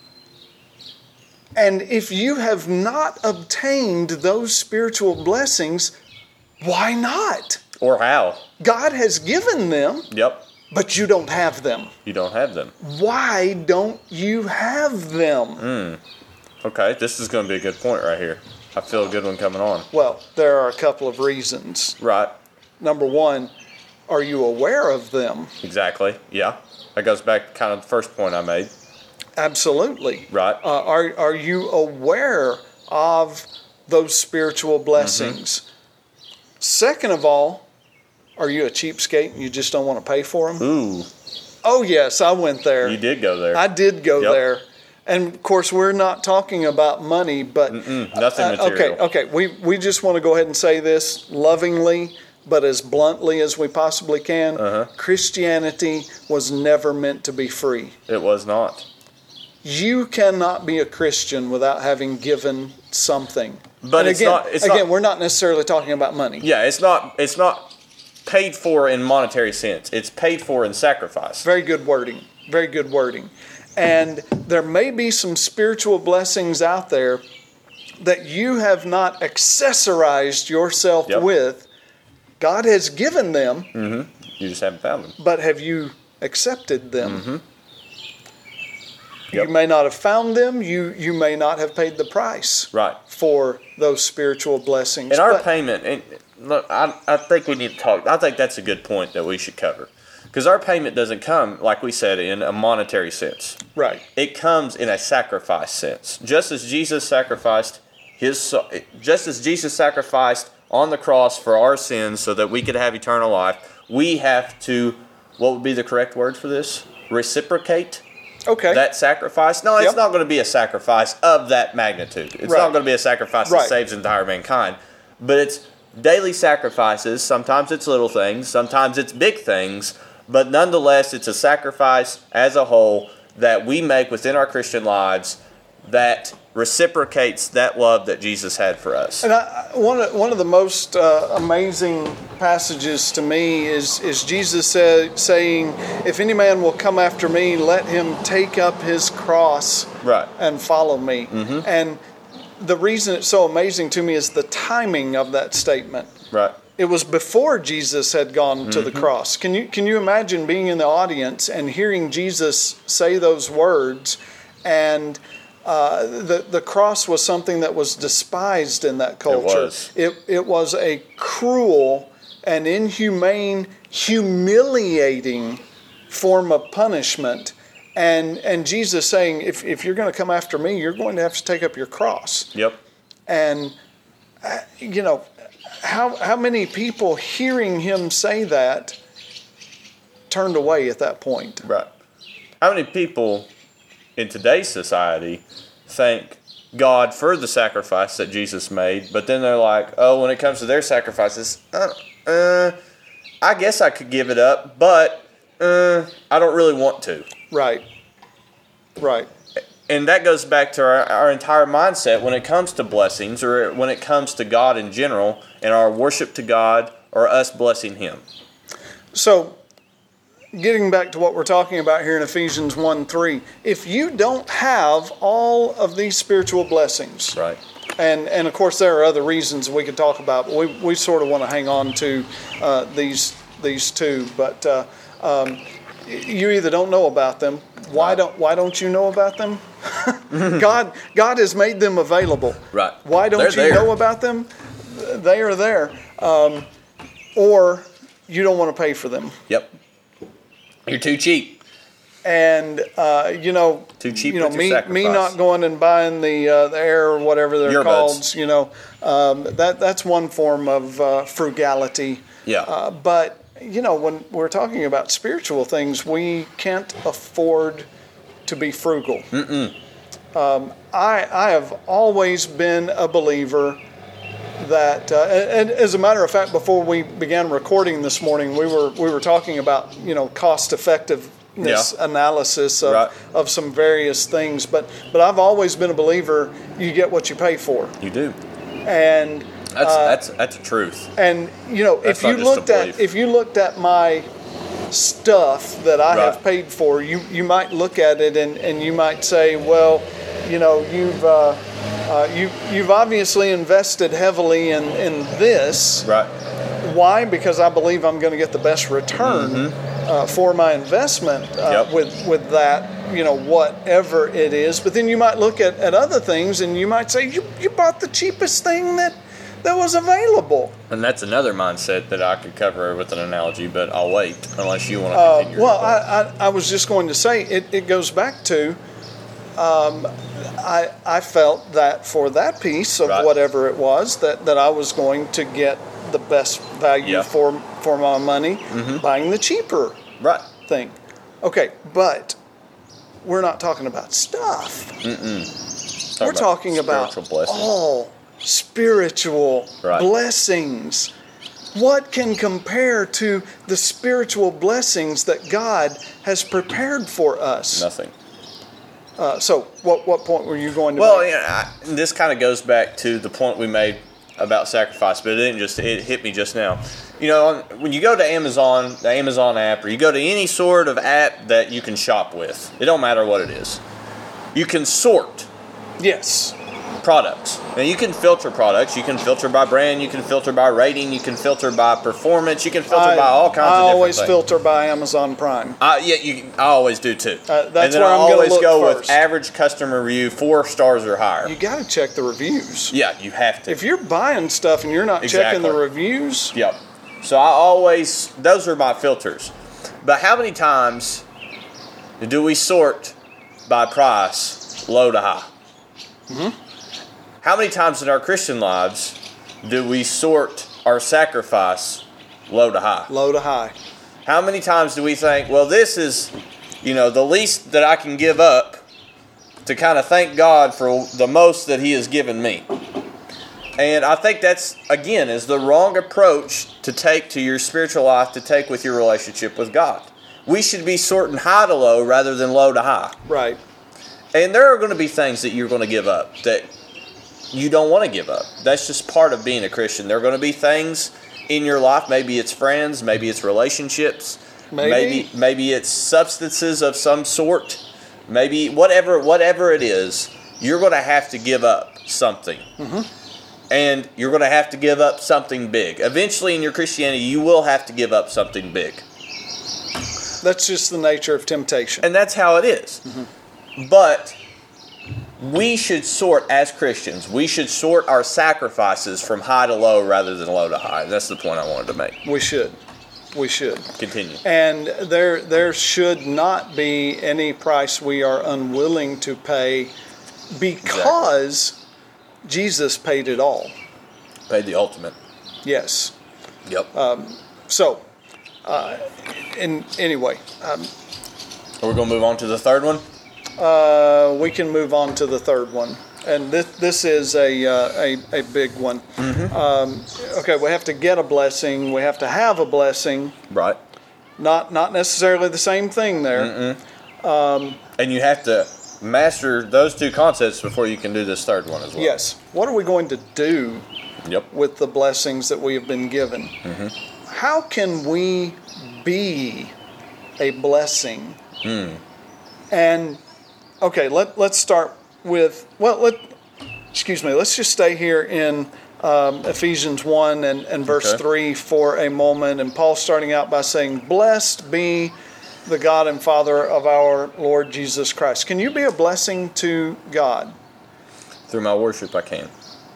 Speaker 1: And if you have not obtained those spiritual blessings, why not?
Speaker 2: Or how?
Speaker 1: God has given them.
Speaker 2: Yep.
Speaker 1: But you don't have them.
Speaker 2: You don't have them.
Speaker 1: Why don't you have them?
Speaker 2: Mm. Okay, this is going to be a good point right here. I feel a good one coming on.
Speaker 1: Well, there are a couple of reasons.
Speaker 2: Right.
Speaker 1: Number one, are you aware of them?
Speaker 2: Exactly. Yeah. That goes back to kind of the first point I made.
Speaker 1: Absolutely.
Speaker 2: Right.
Speaker 1: Uh, are are you aware of those spiritual blessings? Mm-hmm. Second of all, are you a cheapskate and you just don't want to pay for them?
Speaker 2: Ooh.
Speaker 1: Oh, yes, I went there.
Speaker 2: You did go there.
Speaker 1: I did go
Speaker 2: Yep.
Speaker 1: there. And, of course, we're not talking about money, but...
Speaker 2: Mm-mm, nothing
Speaker 1: uh,
Speaker 2: material.
Speaker 1: Okay, okay. We, we just want to go ahead and say this lovingly, but as bluntly as we possibly can.
Speaker 2: Uh-huh.
Speaker 1: Christianity was never meant to be free.
Speaker 2: It was not.
Speaker 1: You cannot be a Christian without having given something.
Speaker 2: But
Speaker 1: and
Speaker 2: it's
Speaker 1: again,
Speaker 2: not- it's
Speaker 1: again,
Speaker 2: not-
Speaker 1: we're not necessarily talking about money.
Speaker 2: Yeah, it's not it's not paid for in monetary sense. It's paid for in sacrifice.
Speaker 1: Very good wording. Very good wording. And there may be some spiritual blessings out there that you have not accessorized yourself
Speaker 2: Yep.
Speaker 1: with. God has given them,
Speaker 2: Mm-hmm. You just haven't found them.
Speaker 1: but have you accepted them?
Speaker 2: Mm-hmm.
Speaker 1: You
Speaker 2: Yep.
Speaker 1: may not have found them. You you may not have paid the price
Speaker 2: Right.
Speaker 1: for those spiritual blessings.
Speaker 2: And our
Speaker 1: But-
Speaker 2: payment, and look, I, I think we need to talk. I think that's a good point that we should cover. Because our payment doesn't come, like we said, in a monetary sense.
Speaker 1: right.
Speaker 2: It comes in a sacrifice sense. Just as Jesus sacrificed his, so- just as Jesus sacrificed on the cross for our sins so that we could have eternal life, we have to, what would be the correct word for this? Reciprocate
Speaker 1: Okay.
Speaker 2: that sacrifice. No, it's
Speaker 1: Yep.
Speaker 2: not going to be a sacrifice of that magnitude. It's
Speaker 1: Right.
Speaker 2: not going to be a sacrifice
Speaker 1: Right.
Speaker 2: that saves entire mankind. But it's daily sacrifices. Sometimes it's little things. Sometimes it's big things. But nonetheless, it's a sacrifice as a whole that we make within our Christian lives that reciprocates that love that Jesus had for us.
Speaker 1: And I, I- one of one of the most uh, amazing passages to me is is Jesus say, saying, "If any man will come after me, let him take up his cross
Speaker 2: Right.
Speaker 1: and follow me."
Speaker 2: Mm-hmm.
Speaker 1: And the reason it's so amazing to me is the timing of that statement.
Speaker 2: Right.
Speaker 1: It was before Jesus had gone to the cross. Can you can you imagine being in the audience and hearing Jesus say those words? And uh, the the cross was something that was despised in that culture.
Speaker 2: was.
Speaker 1: It it was a cruel and inhumane, humiliating form of punishment. And and Jesus saying, if if you're going to come after me, you're going to have to take up your cross.
Speaker 2: Yep.
Speaker 1: And uh, you know. How how many people hearing him say that turned away at that point?
Speaker 2: Right. How many people in today's society thank God for the sacrifice that Jesus made, but then they're like, oh, when it comes to their sacrifices, uh, uh, I guess I could give it up, but uh, I don't really want to.
Speaker 1: Right. Right.
Speaker 2: And that goes back to our, our entire mindset when it comes to blessings or when it comes to God in general and our worship to God or us blessing Him.
Speaker 1: So, getting back to what we're talking about here in Ephesians one three, if you don't have all of these spiritual blessings,
Speaker 2: Right.
Speaker 1: and, and of course there are other reasons we could talk about, but we, we sort of want to hang on to uh, these these two, but uh, um, you either don't know about them. Why don't Why don't you know about them? God God has made them available.
Speaker 2: Right.
Speaker 1: Why don't
Speaker 2: They're
Speaker 1: you
Speaker 2: there.
Speaker 1: know about them? They are there, um, or you don't want to pay for them.
Speaker 2: Yep. You're too cheap.
Speaker 1: And uh, you know,
Speaker 2: Too cheap
Speaker 1: You know
Speaker 2: with your
Speaker 1: me
Speaker 2: sacrifice.
Speaker 1: me not going and buying the uh, the Air or whatever they're
Speaker 2: Earbuds.
Speaker 1: called. You know, um, that that's one form of uh, frugality.
Speaker 2: Yeah.
Speaker 1: Uh, but you know, when we're talking about spiritual things, we can't afford to be frugal.
Speaker 2: Mm-mm.
Speaker 1: Um, I I have always been a believer that, uh, and, and as a matter of fact, before we began recording this morning, we were we were talking about you know cost effectiveness
Speaker 2: Yeah.
Speaker 1: analysis of,
Speaker 2: Right.
Speaker 1: of some various things. But but I've always been a believer. You get what you pay for,
Speaker 2: You do.
Speaker 1: and
Speaker 2: That's
Speaker 1: uh,
Speaker 2: that's that's a truth.
Speaker 1: and you know
Speaker 2: That's
Speaker 1: if you
Speaker 2: not just a
Speaker 1: looked at
Speaker 2: belief.
Speaker 1: if you looked at my stuff that I have
Speaker 2: Right.
Speaker 1: paid for, you you might look at it and, and you might say, well, you know, you've uh, uh, you you've obviously invested heavily in in this.
Speaker 2: Right.
Speaker 1: Why? Because I believe I'm going to get the best return uh, for my investment uh,
Speaker 2: Yep.
Speaker 1: with with that, you know, whatever it is. But then you might look at, at other things and you might say, you you bought the cheapest thing that that was available.
Speaker 2: And that's another mindset that I could cover with an analogy, but I'll wait unless you want to
Speaker 1: Uh,
Speaker 2: continue.
Speaker 1: well, I, I I was just going to say it, it goes back to um, I I felt that for that piece of
Speaker 2: Right.
Speaker 1: whatever it was that, that I was going to get the best value
Speaker 2: Yeah.
Speaker 1: for for my money,
Speaker 2: Mm-hmm.
Speaker 1: buying the cheaper
Speaker 2: Right.
Speaker 1: thing. Okay, but we're not talking about stuff.
Speaker 2: Mm-mm.
Speaker 1: We're talking about
Speaker 2: spiritual blessings.
Speaker 1: all spiritual
Speaker 2: Right.
Speaker 1: blessings. What can compare to the spiritual blessings that God has prepared for us?
Speaker 2: Nothing.
Speaker 1: Uh, so, what what point were you going to
Speaker 2: Well,
Speaker 1: make?
Speaker 2: yeah, I, this kind of goes back to the point we made about sacrifice, but it didn't just it hit me just now. You know, on, when you go to Amazon, the Amazon app, or you go to any sort of app that you can shop with, it don't matter what it is. You can sort
Speaker 1: Yes.
Speaker 2: products. Now you can filter products. You can filter by brand. You can filter by rating. You can filter by performance. You can filter
Speaker 1: I,
Speaker 2: by all kinds
Speaker 1: I
Speaker 2: of different
Speaker 1: always
Speaker 2: things.
Speaker 1: filter by Amazon Prime.
Speaker 2: I, yeah, you. I always do too.
Speaker 1: Uh, that's
Speaker 2: and then
Speaker 1: where
Speaker 2: I
Speaker 1: I'm gonna
Speaker 2: always
Speaker 1: look
Speaker 2: go
Speaker 1: first.
Speaker 2: with average customer review, four stars or higher.
Speaker 1: You got to check the reviews.
Speaker 2: Yeah, you have to.
Speaker 1: If you're buying stuff and you're not checking the
Speaker 2: Exactly.
Speaker 1: reviews,
Speaker 2: Yep. So I always, those are my filters. But how many times do we sort by price, low to high?
Speaker 1: Mm-hmm.
Speaker 2: How many times in our Christian lives do we sort our sacrifice low to high?
Speaker 1: low to high.
Speaker 2: How many times do we think, well, this is, you know, the least that I can give up to kind of thank God for the most that He has given me? And I think that's, again, is the wrong approach to take to your spiritual life, to take with your relationship with God. We should be sorting high to low rather than low to high.
Speaker 1: Right.
Speaker 2: And there are going to be things that you're going to give up that you don't want to give up. That's just part of being a Christian. There are going to be things in your life, maybe it's friends, maybe it's relationships,
Speaker 1: Maybe.
Speaker 2: maybe, maybe it's substances of some sort, maybe whatever, whatever it is, you're going to have to give up something.
Speaker 1: Mm-hmm.
Speaker 2: And you're going to have to give up something big. Eventually in your Christianity, you will have to give up something big.
Speaker 1: That's just the nature of temptation.
Speaker 2: And that's how it is.
Speaker 1: Mm-hmm.
Speaker 2: But we should sort, as Christians, we should sort our sacrifices from high to low rather than low to high. That's the point I wanted to make.
Speaker 1: We should. We should.
Speaker 2: Continue.
Speaker 1: And there there should not be any price we are unwilling to pay because Jesus paid it all.
Speaker 2: Paid the ultimate.
Speaker 1: Yes.
Speaker 2: Yep.
Speaker 1: So, uh, in anyway, um,
Speaker 2: We're going to move on to the third one.
Speaker 1: uh, we can move on to the third one, and this this is a uh, a, a big one.
Speaker 2: Mm-hmm.
Speaker 1: Um, okay, we have to get a blessing. We have to have a blessing.
Speaker 2: Right.
Speaker 1: Not not necessarily the same thing there.
Speaker 2: Mm-mm. And you have to master those two concepts before you can do this third one as well.
Speaker 1: Yes. What are we going to do
Speaker 2: Yep.
Speaker 1: with the blessings that we have been given?
Speaker 2: Mm-hmm.
Speaker 1: How can we be a blessing?
Speaker 2: Mm.
Speaker 1: And okay, let let's start with well, let excuse me. Let's just stay here in um, Ephesians one and, and verse
Speaker 2: Okay.
Speaker 1: three for a moment. And Paul's starting out by saying, "Blessed be the God and Father of our Lord Jesus Christ." Can you be a blessing to God?
Speaker 2: Through my worship, I can.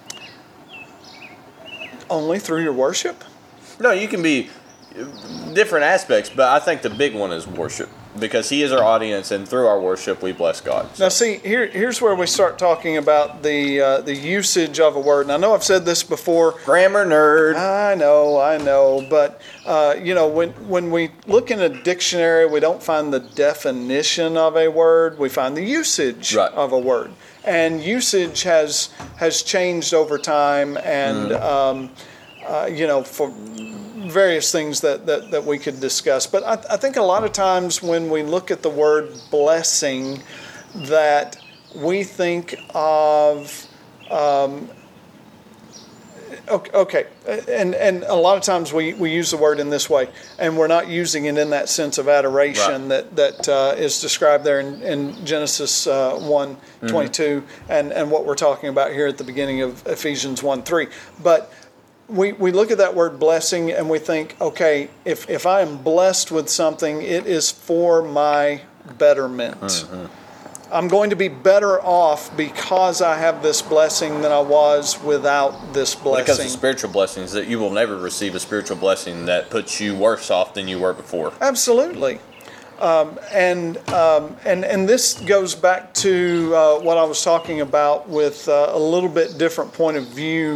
Speaker 1: Only through your worship?
Speaker 2: No, you can be different aspects, but I think the big one is worship because He is our audience, and through our worship, we bless God.
Speaker 1: Now, see, here, here's where we start talking about the uh, the usage of a word. And I know I've said this before.
Speaker 2: Grammar nerd.
Speaker 1: I know, I know, but uh, you know, when when we look in a dictionary, we don't find the definition of a word. We find the usage
Speaker 2: Right.
Speaker 1: of a word, and usage has has changed over time, and um, uh, you know, for various things that, that, that we could discuss. But I, I think a lot of times when we look at the word blessing, that we think of um, okay, okay, and and a lot of times we, we use the word in this way, and we're not using it in that sense of adoration
Speaker 2: Right.
Speaker 1: that that uh, is described there in, in Genesis uh, one twenty-two, and and what we're talking about here at the beginning of Ephesians one three, but. We, we look at that word blessing and we think, okay, if, if I am blessed with something, it is for my betterment.
Speaker 2: Mm-hmm.
Speaker 1: I'm going to be better off because I have this blessing than I was without this blessing.
Speaker 2: Because of spiritual blessings, that you will never receive a spiritual blessing that puts you worse off than you were before.
Speaker 1: Absolutely. Um, and, um, and and this goes back to uh, what I was talking about with uh, a little bit different point of view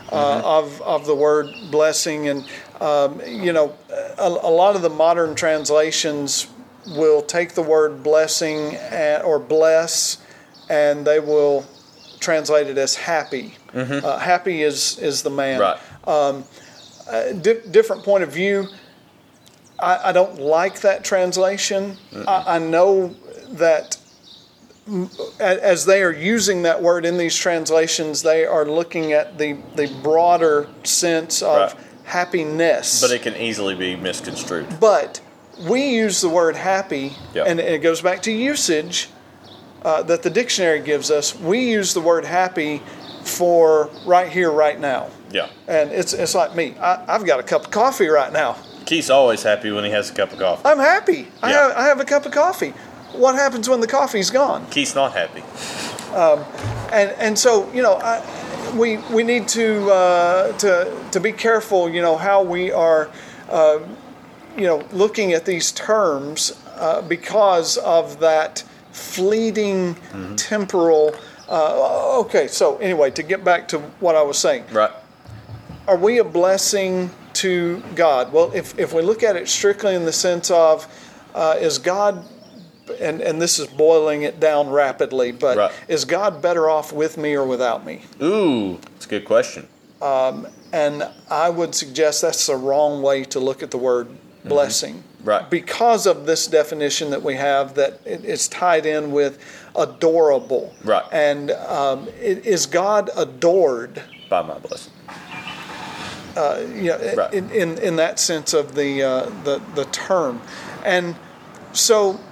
Speaker 1: uh, of of the word blessing, and um, you know, a, a lot of the modern translations will take the word blessing and, or bless, and they will translate it as happy. Mm-hmm. Uh, happy is is the man.
Speaker 2: Right.
Speaker 1: Um, uh, di- different point of view. I, I don't like that translation. I, I know that as they are using that word in these translations, they are looking at the, the broader sense of
Speaker 2: right.
Speaker 1: happiness.
Speaker 2: But it can easily be misconstrued.
Speaker 1: But we use the word happy,
Speaker 2: yep.
Speaker 1: and it goes back to usage uh, that the dictionary gives us. We use the word happy for right here, right now.
Speaker 2: Yeah.
Speaker 1: And it's it's like me. I, I've got a cup of coffee right now.
Speaker 2: Keith's always happy when he has a cup of coffee.
Speaker 1: I'm happy.
Speaker 2: Yeah.
Speaker 1: I have I have a cup of coffee. What happens when the coffee's gone?
Speaker 2: Keith's not happy.
Speaker 1: Um, and and so you know, I, we we need to uh, to to be careful. You know how we are, uh, you know, looking at these terms uh, because of that fleeting mm-hmm. temporal. Uh, okay, so anyway, to get back to what I was saying.
Speaker 2: Right.
Speaker 1: Are we a blessing to God? Well, if, if we look at it strictly in the sense of, uh, is God, and, and this is boiling it down rapidly, but
Speaker 2: right.
Speaker 1: is God better off with me or without me?
Speaker 2: Ooh, that's a good question.
Speaker 1: Um, and I would suggest that's the wrong way to look at the word blessing.
Speaker 2: Mm-hmm. Right.
Speaker 1: Because of this definition that we have, that it, it's tied in with adorable.
Speaker 2: Right.
Speaker 1: And um, it, is God adored?
Speaker 2: By my blessing.
Speaker 1: Uh, you know, right. in, in in that sense of the uh, the the term, and so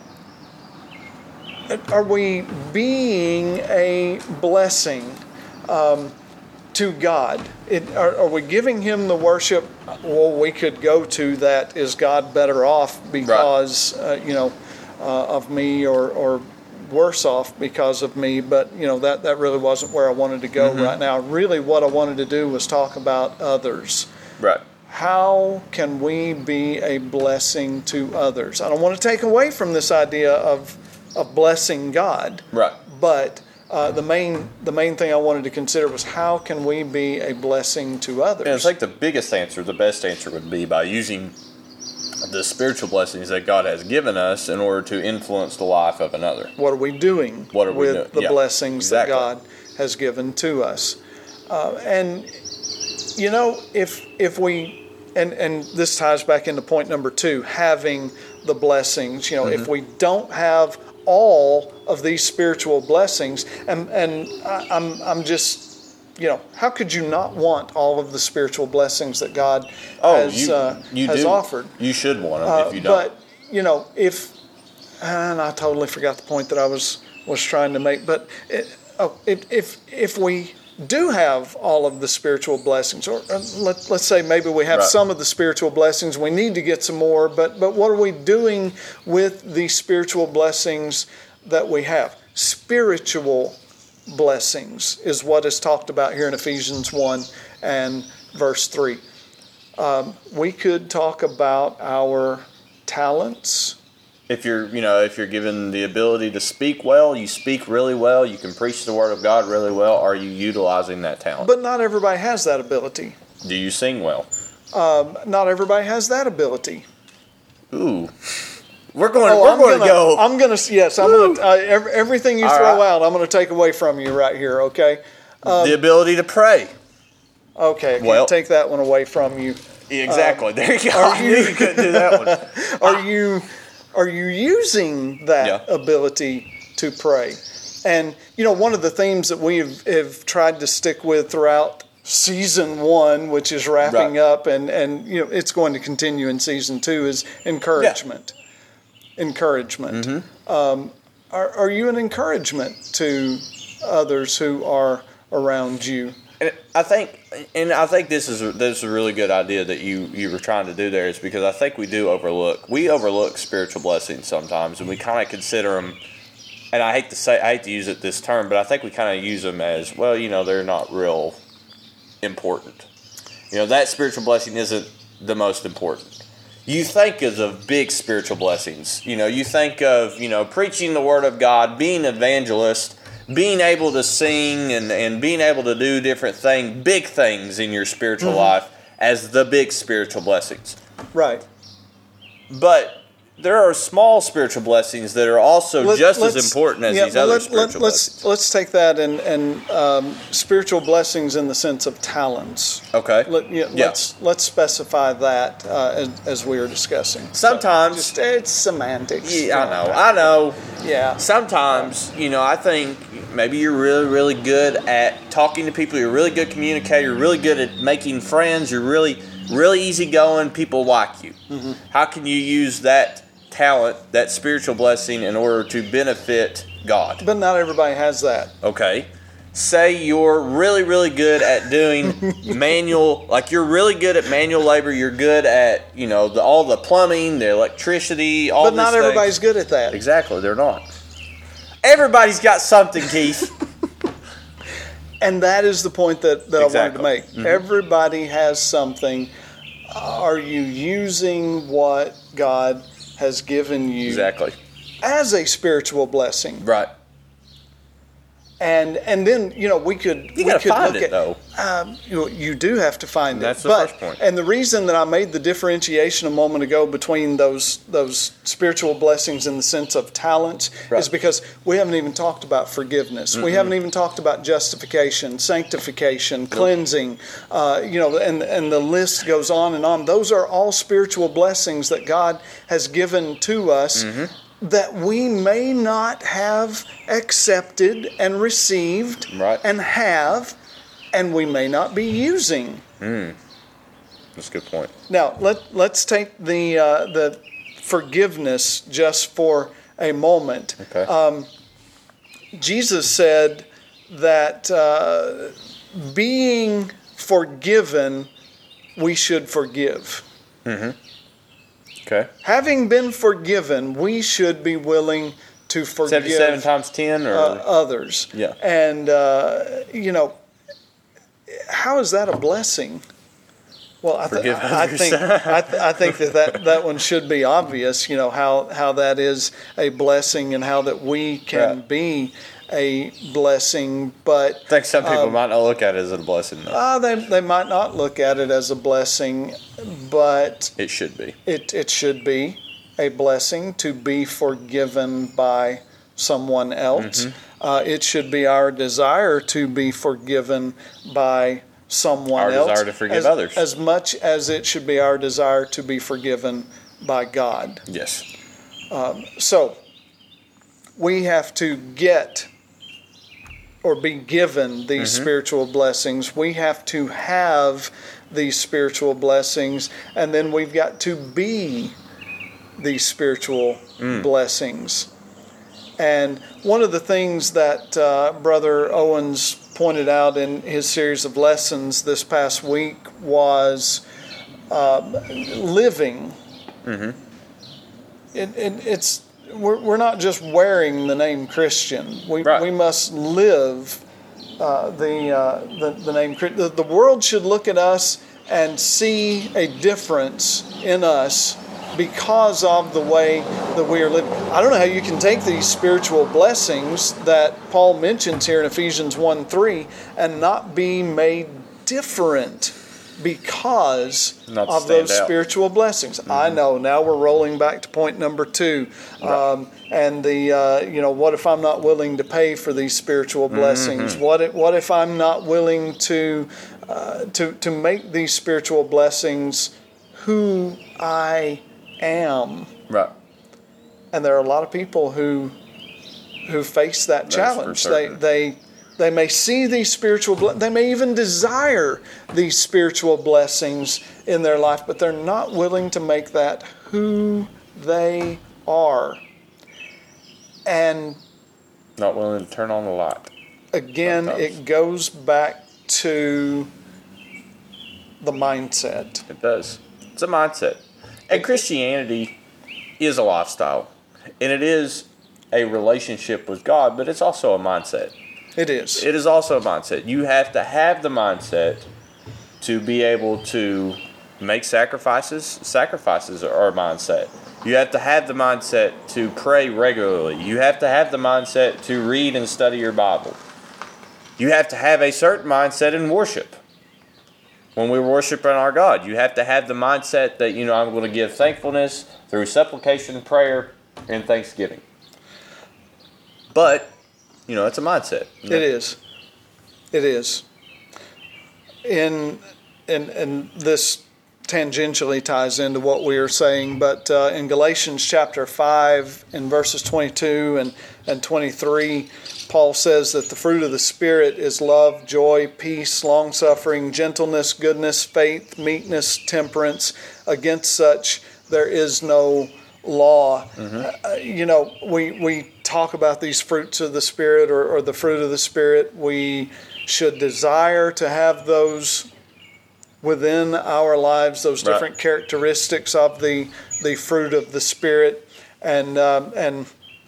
Speaker 1: are we being a blessing um, to God? It, are, are we giving Him the worship? Well, we could go to that. Is God better off because right. uh, you know uh, of me, or or worse off because of me? But you know that that really wasn't where I wanted to go mm-hmm. right now. Really, what I wanted to do was talk about others.
Speaker 2: Right.
Speaker 1: How can we be a blessing to others? I don't want to take away from this idea of of blessing God.
Speaker 2: Right.
Speaker 1: But uh, the main the main thing I wanted to consider was how can we be a blessing to others?
Speaker 2: And it's like the biggest answer, the best answer would be by using the spiritual blessings that God has given us in order to influence the life of another.
Speaker 1: What are we doing
Speaker 2: what are we
Speaker 1: with
Speaker 2: doing?
Speaker 1: the
Speaker 2: yeah,
Speaker 1: blessings
Speaker 2: exactly.
Speaker 1: that God has given to us? Uh, and, you know, if if we, and, and this ties back into point number two, having the blessings, you know, mm-hmm. if we don't have all of these spiritual blessings, and, and I, I'm I'm just, you know, how could you not want all of the spiritual blessings that God
Speaker 2: oh,
Speaker 1: has,
Speaker 2: you,
Speaker 1: uh,
Speaker 2: you
Speaker 1: has
Speaker 2: do.
Speaker 1: offered?
Speaker 2: You should want them
Speaker 1: uh,
Speaker 2: if you don't.
Speaker 1: But, you know, if, and I totally forgot the point that I was, was trying to make, but it, oh, if, if if we do have all of the spiritual blessings, or uh, let, let's say maybe we have
Speaker 2: right.
Speaker 1: some of the spiritual blessings, we need to get some more, but, but what are we doing with the spiritual blessings that we have? Spiritual blessings is what is talked about here in Ephesians one and verse three. Um, we could talk about our talents.
Speaker 2: If you're, you know, if you're given the ability to speak well, you speak really well, you can preach the Word of God really well, are you utilizing that talent?
Speaker 1: But not everybody has that ability.
Speaker 2: Do you sing well?
Speaker 1: Um, not everybody has that ability.
Speaker 2: Ooh. We're going.
Speaker 1: Oh,
Speaker 2: we're
Speaker 1: I'm
Speaker 2: going
Speaker 1: gonna,
Speaker 2: to go.
Speaker 1: I'm going to. Yes, I'm going to. Uh, every, everything you
Speaker 2: All
Speaker 1: throw
Speaker 2: right.
Speaker 1: out, I'm going to take away from you right here. Okay. Um,
Speaker 2: the ability to pray.
Speaker 1: Okay. I can't
Speaker 2: Well,
Speaker 1: take that one away from you.
Speaker 2: Exactly. Um, there you go.
Speaker 1: Are
Speaker 2: I
Speaker 1: you,
Speaker 2: knew you couldn't do that one.
Speaker 1: Are you? Are you using that
Speaker 2: yeah.
Speaker 1: ability to pray? And you know, one of the themes that we have, have tried to stick with throughout season one, which is wrapping
Speaker 2: right.
Speaker 1: up, and and you know, it's going to continue in season two, is encouragement. Yeah. Encouragement. Mm-hmm. Um, are, are you an encouragement to others who are around you?
Speaker 2: And I think, and I think this is a, this is a really good idea that you, you were trying to do there, is because I think we do overlook we overlook spiritual blessings sometimes, and we kind of consider them. And I hate to say, I hate to use it this term, but I think we kind of use them as, well, you know, they're not real important. You know, that spiritual blessing isn't the most important. You think of the big spiritual blessings. You know, you think of, you know, preaching the Word of God, being an evangelist, being able to sing and, and being able to do different things, big things in your spiritual mm-hmm. life as the big spiritual blessings.
Speaker 1: Right.
Speaker 2: But there are small spiritual blessings that are also let, just as important as yeah, these other let, spiritual
Speaker 1: let, let's,
Speaker 2: blessings.
Speaker 1: Let's take that and, and um, spiritual blessings in the sense of talents.
Speaker 2: Okay.
Speaker 1: Let, yeah, yeah. Let's let's specify that uh, as, as we were discussing.
Speaker 2: Sometimes.
Speaker 1: So just, it's semantics.
Speaker 2: Yeah, I know. I know.
Speaker 1: Yeah.
Speaker 2: Sometimes, you know, I think maybe you're really, really good at talking to people. You're a really good communicator. You're really good at making friends. You're really, really easygoing. People like you. Mm-hmm. How can you use that talent, that spiritual blessing, in order to benefit God?
Speaker 1: But not everybody has that.
Speaker 2: Okay. Say you're really, really good at doing manual, like you're really good at manual labor. You're good at, you know, the, all the plumbing, the electricity, all
Speaker 1: But not
Speaker 2: things.
Speaker 1: everybody's good at that.
Speaker 2: Exactly. They're not. Everybody's got something, Keith.
Speaker 1: And that is the point that, that
Speaker 2: exactly.
Speaker 1: I wanted to make. Mm-hmm. Everybody has something. Are you using what God has given you
Speaker 2: exactly
Speaker 1: as a spiritual blessing?
Speaker 2: Right.
Speaker 1: And and then, you know, we could
Speaker 2: you
Speaker 1: we
Speaker 2: gotta
Speaker 1: could
Speaker 2: find
Speaker 1: look
Speaker 2: it
Speaker 1: at,
Speaker 2: though.
Speaker 1: Um, you know, you do have to find
Speaker 2: and that's
Speaker 1: it.
Speaker 2: That's the
Speaker 1: but,
Speaker 2: first point.
Speaker 1: And the reason that I made the differentiation a moment ago between those those spiritual blessings in the sense of talents right. is because we haven't even talked about forgiveness. Mm-hmm. We haven't even talked about justification, sanctification, nope. cleansing. Uh, you know, and and the list goes on and on. Those are all spiritual blessings that God has given to us. Mm-hmm. that we may not have accepted and received
Speaker 2: right.
Speaker 1: and have, and we may not be using.
Speaker 2: Mm. That's a good point.
Speaker 1: Now, let, let's take the uh, the forgiveness just for a moment.
Speaker 2: Okay.
Speaker 1: Um, Jesus said that uh, being forgiven, we should forgive.
Speaker 2: Mm-hmm. Okay.
Speaker 1: Having been forgiven, we should be willing to forgive
Speaker 2: seventy-seven times ten or
Speaker 1: uh, others.
Speaker 2: Yeah.
Speaker 1: And, uh, you know, how is that a blessing? Well, I, th- I, I think I, th- I think that, that that one should be obvious, you know, how, how that is a blessing and how that we can right. be a blessing, but
Speaker 2: I think some people
Speaker 1: um,
Speaker 2: might not look at it as a blessing though.
Speaker 1: Uh, they, they might not look at it as a blessing, but
Speaker 2: it should be.
Speaker 1: It it should be a blessing to be forgiven by someone else. Mm-hmm. Uh, it should be our desire to be forgiven by someone
Speaker 2: our
Speaker 1: else.
Speaker 2: Our desire to forgive
Speaker 1: as,
Speaker 2: others.
Speaker 1: As much as it should be our desire to be forgiven by God.
Speaker 2: Yes.
Speaker 1: Um, so we have to get or be given these mm-hmm. spiritual blessings. We have to have these spiritual blessings, and then we've got to be these spiritual mm. blessings. And one of the things that uh, Brother Owens pointed out in his series of lessons this past week was uh, living. Mm-hmm. It, it, it's We're, we're not just wearing the name Christian. We
Speaker 2: right.
Speaker 1: we must live uh, the, uh, the the name Christian. The, the world should look at us and see a difference in us because of the way that we are living. I don't know how you can take these spiritual blessings that Paul mentions here in Ephesians one three and not be made different because
Speaker 2: Not
Speaker 1: of those
Speaker 2: out.
Speaker 1: spiritual blessings. Mm-hmm. I know. Now we're rolling back to point number two, right. um, and the uh, you know, what if I'm not willing to pay for these spiritual blessings? Mm-hmm. What if, what if I'm not willing to uh, to to make these spiritual blessings who I am?
Speaker 2: Right.
Speaker 1: And there are a lot of people who who face that That's challenge. They they. They may see these spiritual, they may even desire these spiritual blessings in their life, but they're not willing to make that who they are. And
Speaker 2: not willing to turn on the light.
Speaker 1: Again, sometimes. It goes back to the mindset.
Speaker 2: It does. It's a mindset. And Christianity is a lifestyle. And it is a relationship with God, but it's also a mindset.
Speaker 1: It is.
Speaker 2: It is also a mindset. You have to have the mindset to be able to make sacrifices. Sacrifices are a mindset. You have to have the mindset to pray regularly. You have to have the mindset to read and study your Bible. You have to have a certain mindset in worship. When we're worshiping our God, you have to have the mindset that, you know, I'm going to give thankfulness through supplication, prayer, and thanksgiving. But, you know, it's a mindset. You know?
Speaker 1: It is. It is. In, in, in this tangentially ties into what we are saying, but uh, in Galatians chapter five, in verses twenty-two and, and twenty-three, Paul says that the fruit of the Spirit is love, joy, peace, long-suffering, gentleness, goodness, faith, meekness, temperance. Against such there is no law. Mm-hmm. Uh, you know, we, we talk about these fruits of the Spirit or, or the fruit of the Spirit. We should desire to have those within our lives, those different right. characteristics of the the fruit of the Spirit. And um, and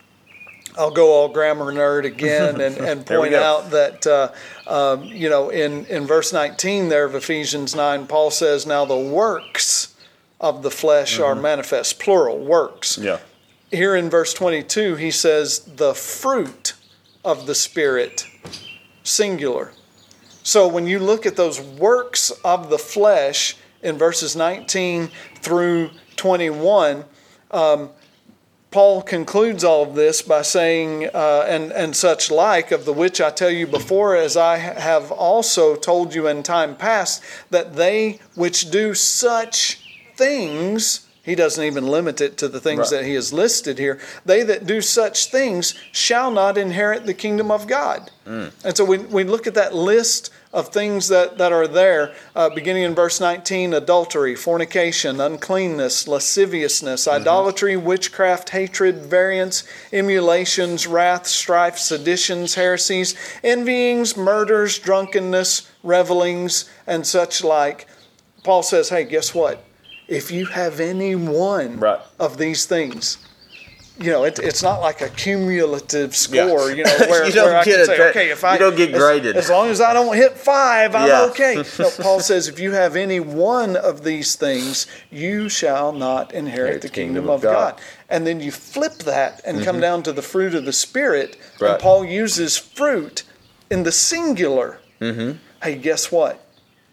Speaker 1: I'll go all grammar nerd again and, and point out that, uh, um, you know, in, in verse nineteen there of Ephesians nine, Paul says, now the works of the flesh mm-hmm. are manifest, plural, works.
Speaker 2: Yeah.
Speaker 1: Here in verse twenty-two, he says, the fruit of the Spirit, singular. So when you look at those works of the flesh in verses nineteen through twenty-one, um, Paul concludes all of this by saying, uh, and, and such like, of the which I tell you before, as I have also told you in time past, that they which do such things, he doesn't even limit it to the things right. that he has listed here, they that do such things shall not inherit the kingdom of God. Mm. And so we, we look at that list of things that, that are there, uh, beginning in verse nineteen, adultery, fornication, uncleanness, lasciviousness, mm-hmm. idolatry, witchcraft, hatred, variance, emulations, wrath, strife, seditions, heresies, envyings, murders, drunkenness, revelings, and such like. Paul says, hey, guess what? If you have any one
Speaker 2: right.
Speaker 1: of these things, you know, it, it's not like a cumulative score, yeah. you know, where,
Speaker 2: you don't
Speaker 1: where I
Speaker 2: get
Speaker 1: can say,
Speaker 2: tra-
Speaker 1: okay, if I
Speaker 2: you don't get graded.
Speaker 1: As, as long as I don't hit five, I'm
Speaker 2: yeah.
Speaker 1: okay. No, Paul says, if you have any one of these things, you shall not inherit the kingdom, kingdom of God. God. And then you flip that and mm-hmm. come down to the fruit of the Spirit, right. and Paul uses fruit in the singular.
Speaker 2: Mm-hmm.
Speaker 1: Hey, guess what?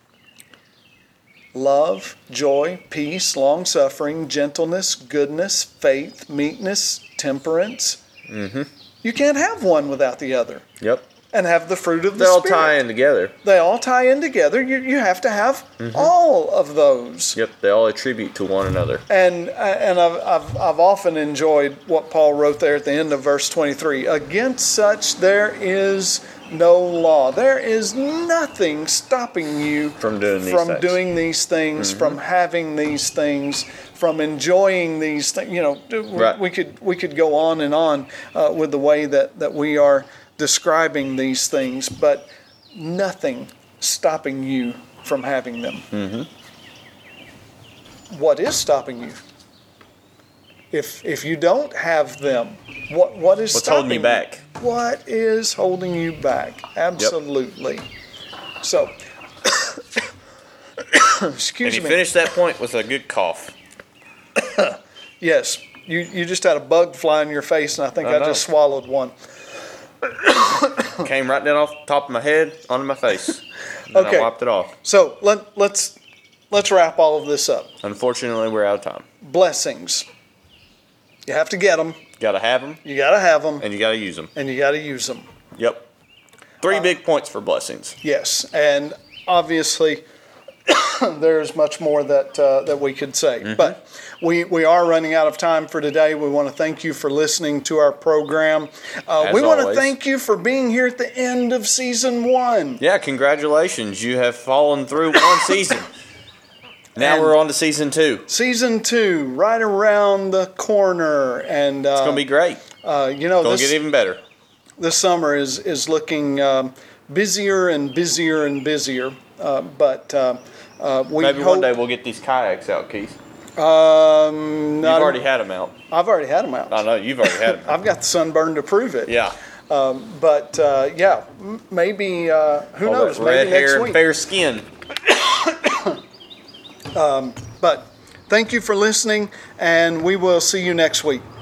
Speaker 1: Love, joy, peace, long-suffering, gentleness, goodness, faith, meekness, temperance.
Speaker 2: Mm-hmm.
Speaker 1: You can't have one without the other.
Speaker 2: Yep.
Speaker 1: And have the fruit of the
Speaker 2: they
Speaker 1: Spirit.
Speaker 2: They all tie in together.
Speaker 1: They all tie in together. You you have to have mm-hmm. all of those.
Speaker 2: Yep. They all attribute to one another.
Speaker 1: And and I've, I've I've often enjoyed what Paul wrote there at the end of verse twenty-three. Against such there is no law. There is nothing stopping you
Speaker 2: from doing these
Speaker 1: from
Speaker 2: things,
Speaker 1: doing these things mm-hmm. from having these things, from enjoying these things. You know,
Speaker 2: right.
Speaker 1: we could we could go on and on uh, with the way that, that we are describing these things, but nothing stopping you from having them.
Speaker 2: Mm-hmm.
Speaker 1: What is stopping you? If if you don't have them, what what is
Speaker 2: What's
Speaker 1: stopping
Speaker 2: holding you back?
Speaker 1: What is holding you back? Absolutely. Yep. So, excuse
Speaker 2: me. And you
Speaker 1: me.
Speaker 2: finish that point with a good cough.
Speaker 1: Yes, you you just had a bug fly in your face, and I think I, I just swallowed one.
Speaker 2: Came right down off the top of my head onto my face. And then
Speaker 1: okay.
Speaker 2: I wiped it off.
Speaker 1: So let let's let's wrap all of this up.
Speaker 2: Unfortunately, we're out of time.
Speaker 1: Blessings. You have to get them.
Speaker 2: You got to have them.
Speaker 1: You got to have them.
Speaker 2: And you got to use them.
Speaker 1: And you got to use them.
Speaker 2: Yep. Three
Speaker 1: uh,
Speaker 2: big points for blessings.
Speaker 1: Yes, and obviously there's much more that uh, that we could say, mm-hmm. but we we are running out of time for today. We want to thank you for listening to our program. Uh, we want to thank you for being here at the end of season one.
Speaker 2: Yeah, congratulations! You have fallen through one season. Now and we're on to season two.
Speaker 1: Season two, right around the corner, and uh,
Speaker 2: it's going to be great.
Speaker 1: Uh, you know,
Speaker 2: it's going to get even better.
Speaker 1: This summer is is looking um, busier and busier and busier. Uh, but uh, uh, we
Speaker 2: maybe
Speaker 1: hope,
Speaker 2: one day we'll get these kayaks out, Keith.
Speaker 1: Um,
Speaker 2: you've already had them out.
Speaker 1: I've already had them out.
Speaker 2: I know you've already had them.
Speaker 1: I've got the sunburn to prove it.
Speaker 2: Yeah.
Speaker 1: Um, but uh, yeah, maybe uh, who
Speaker 2: All
Speaker 1: knows?
Speaker 2: That
Speaker 1: maybe
Speaker 2: red
Speaker 1: next
Speaker 2: hair
Speaker 1: week.
Speaker 2: and fair skin.
Speaker 1: um, but Thank you for listening, and we will see you next week.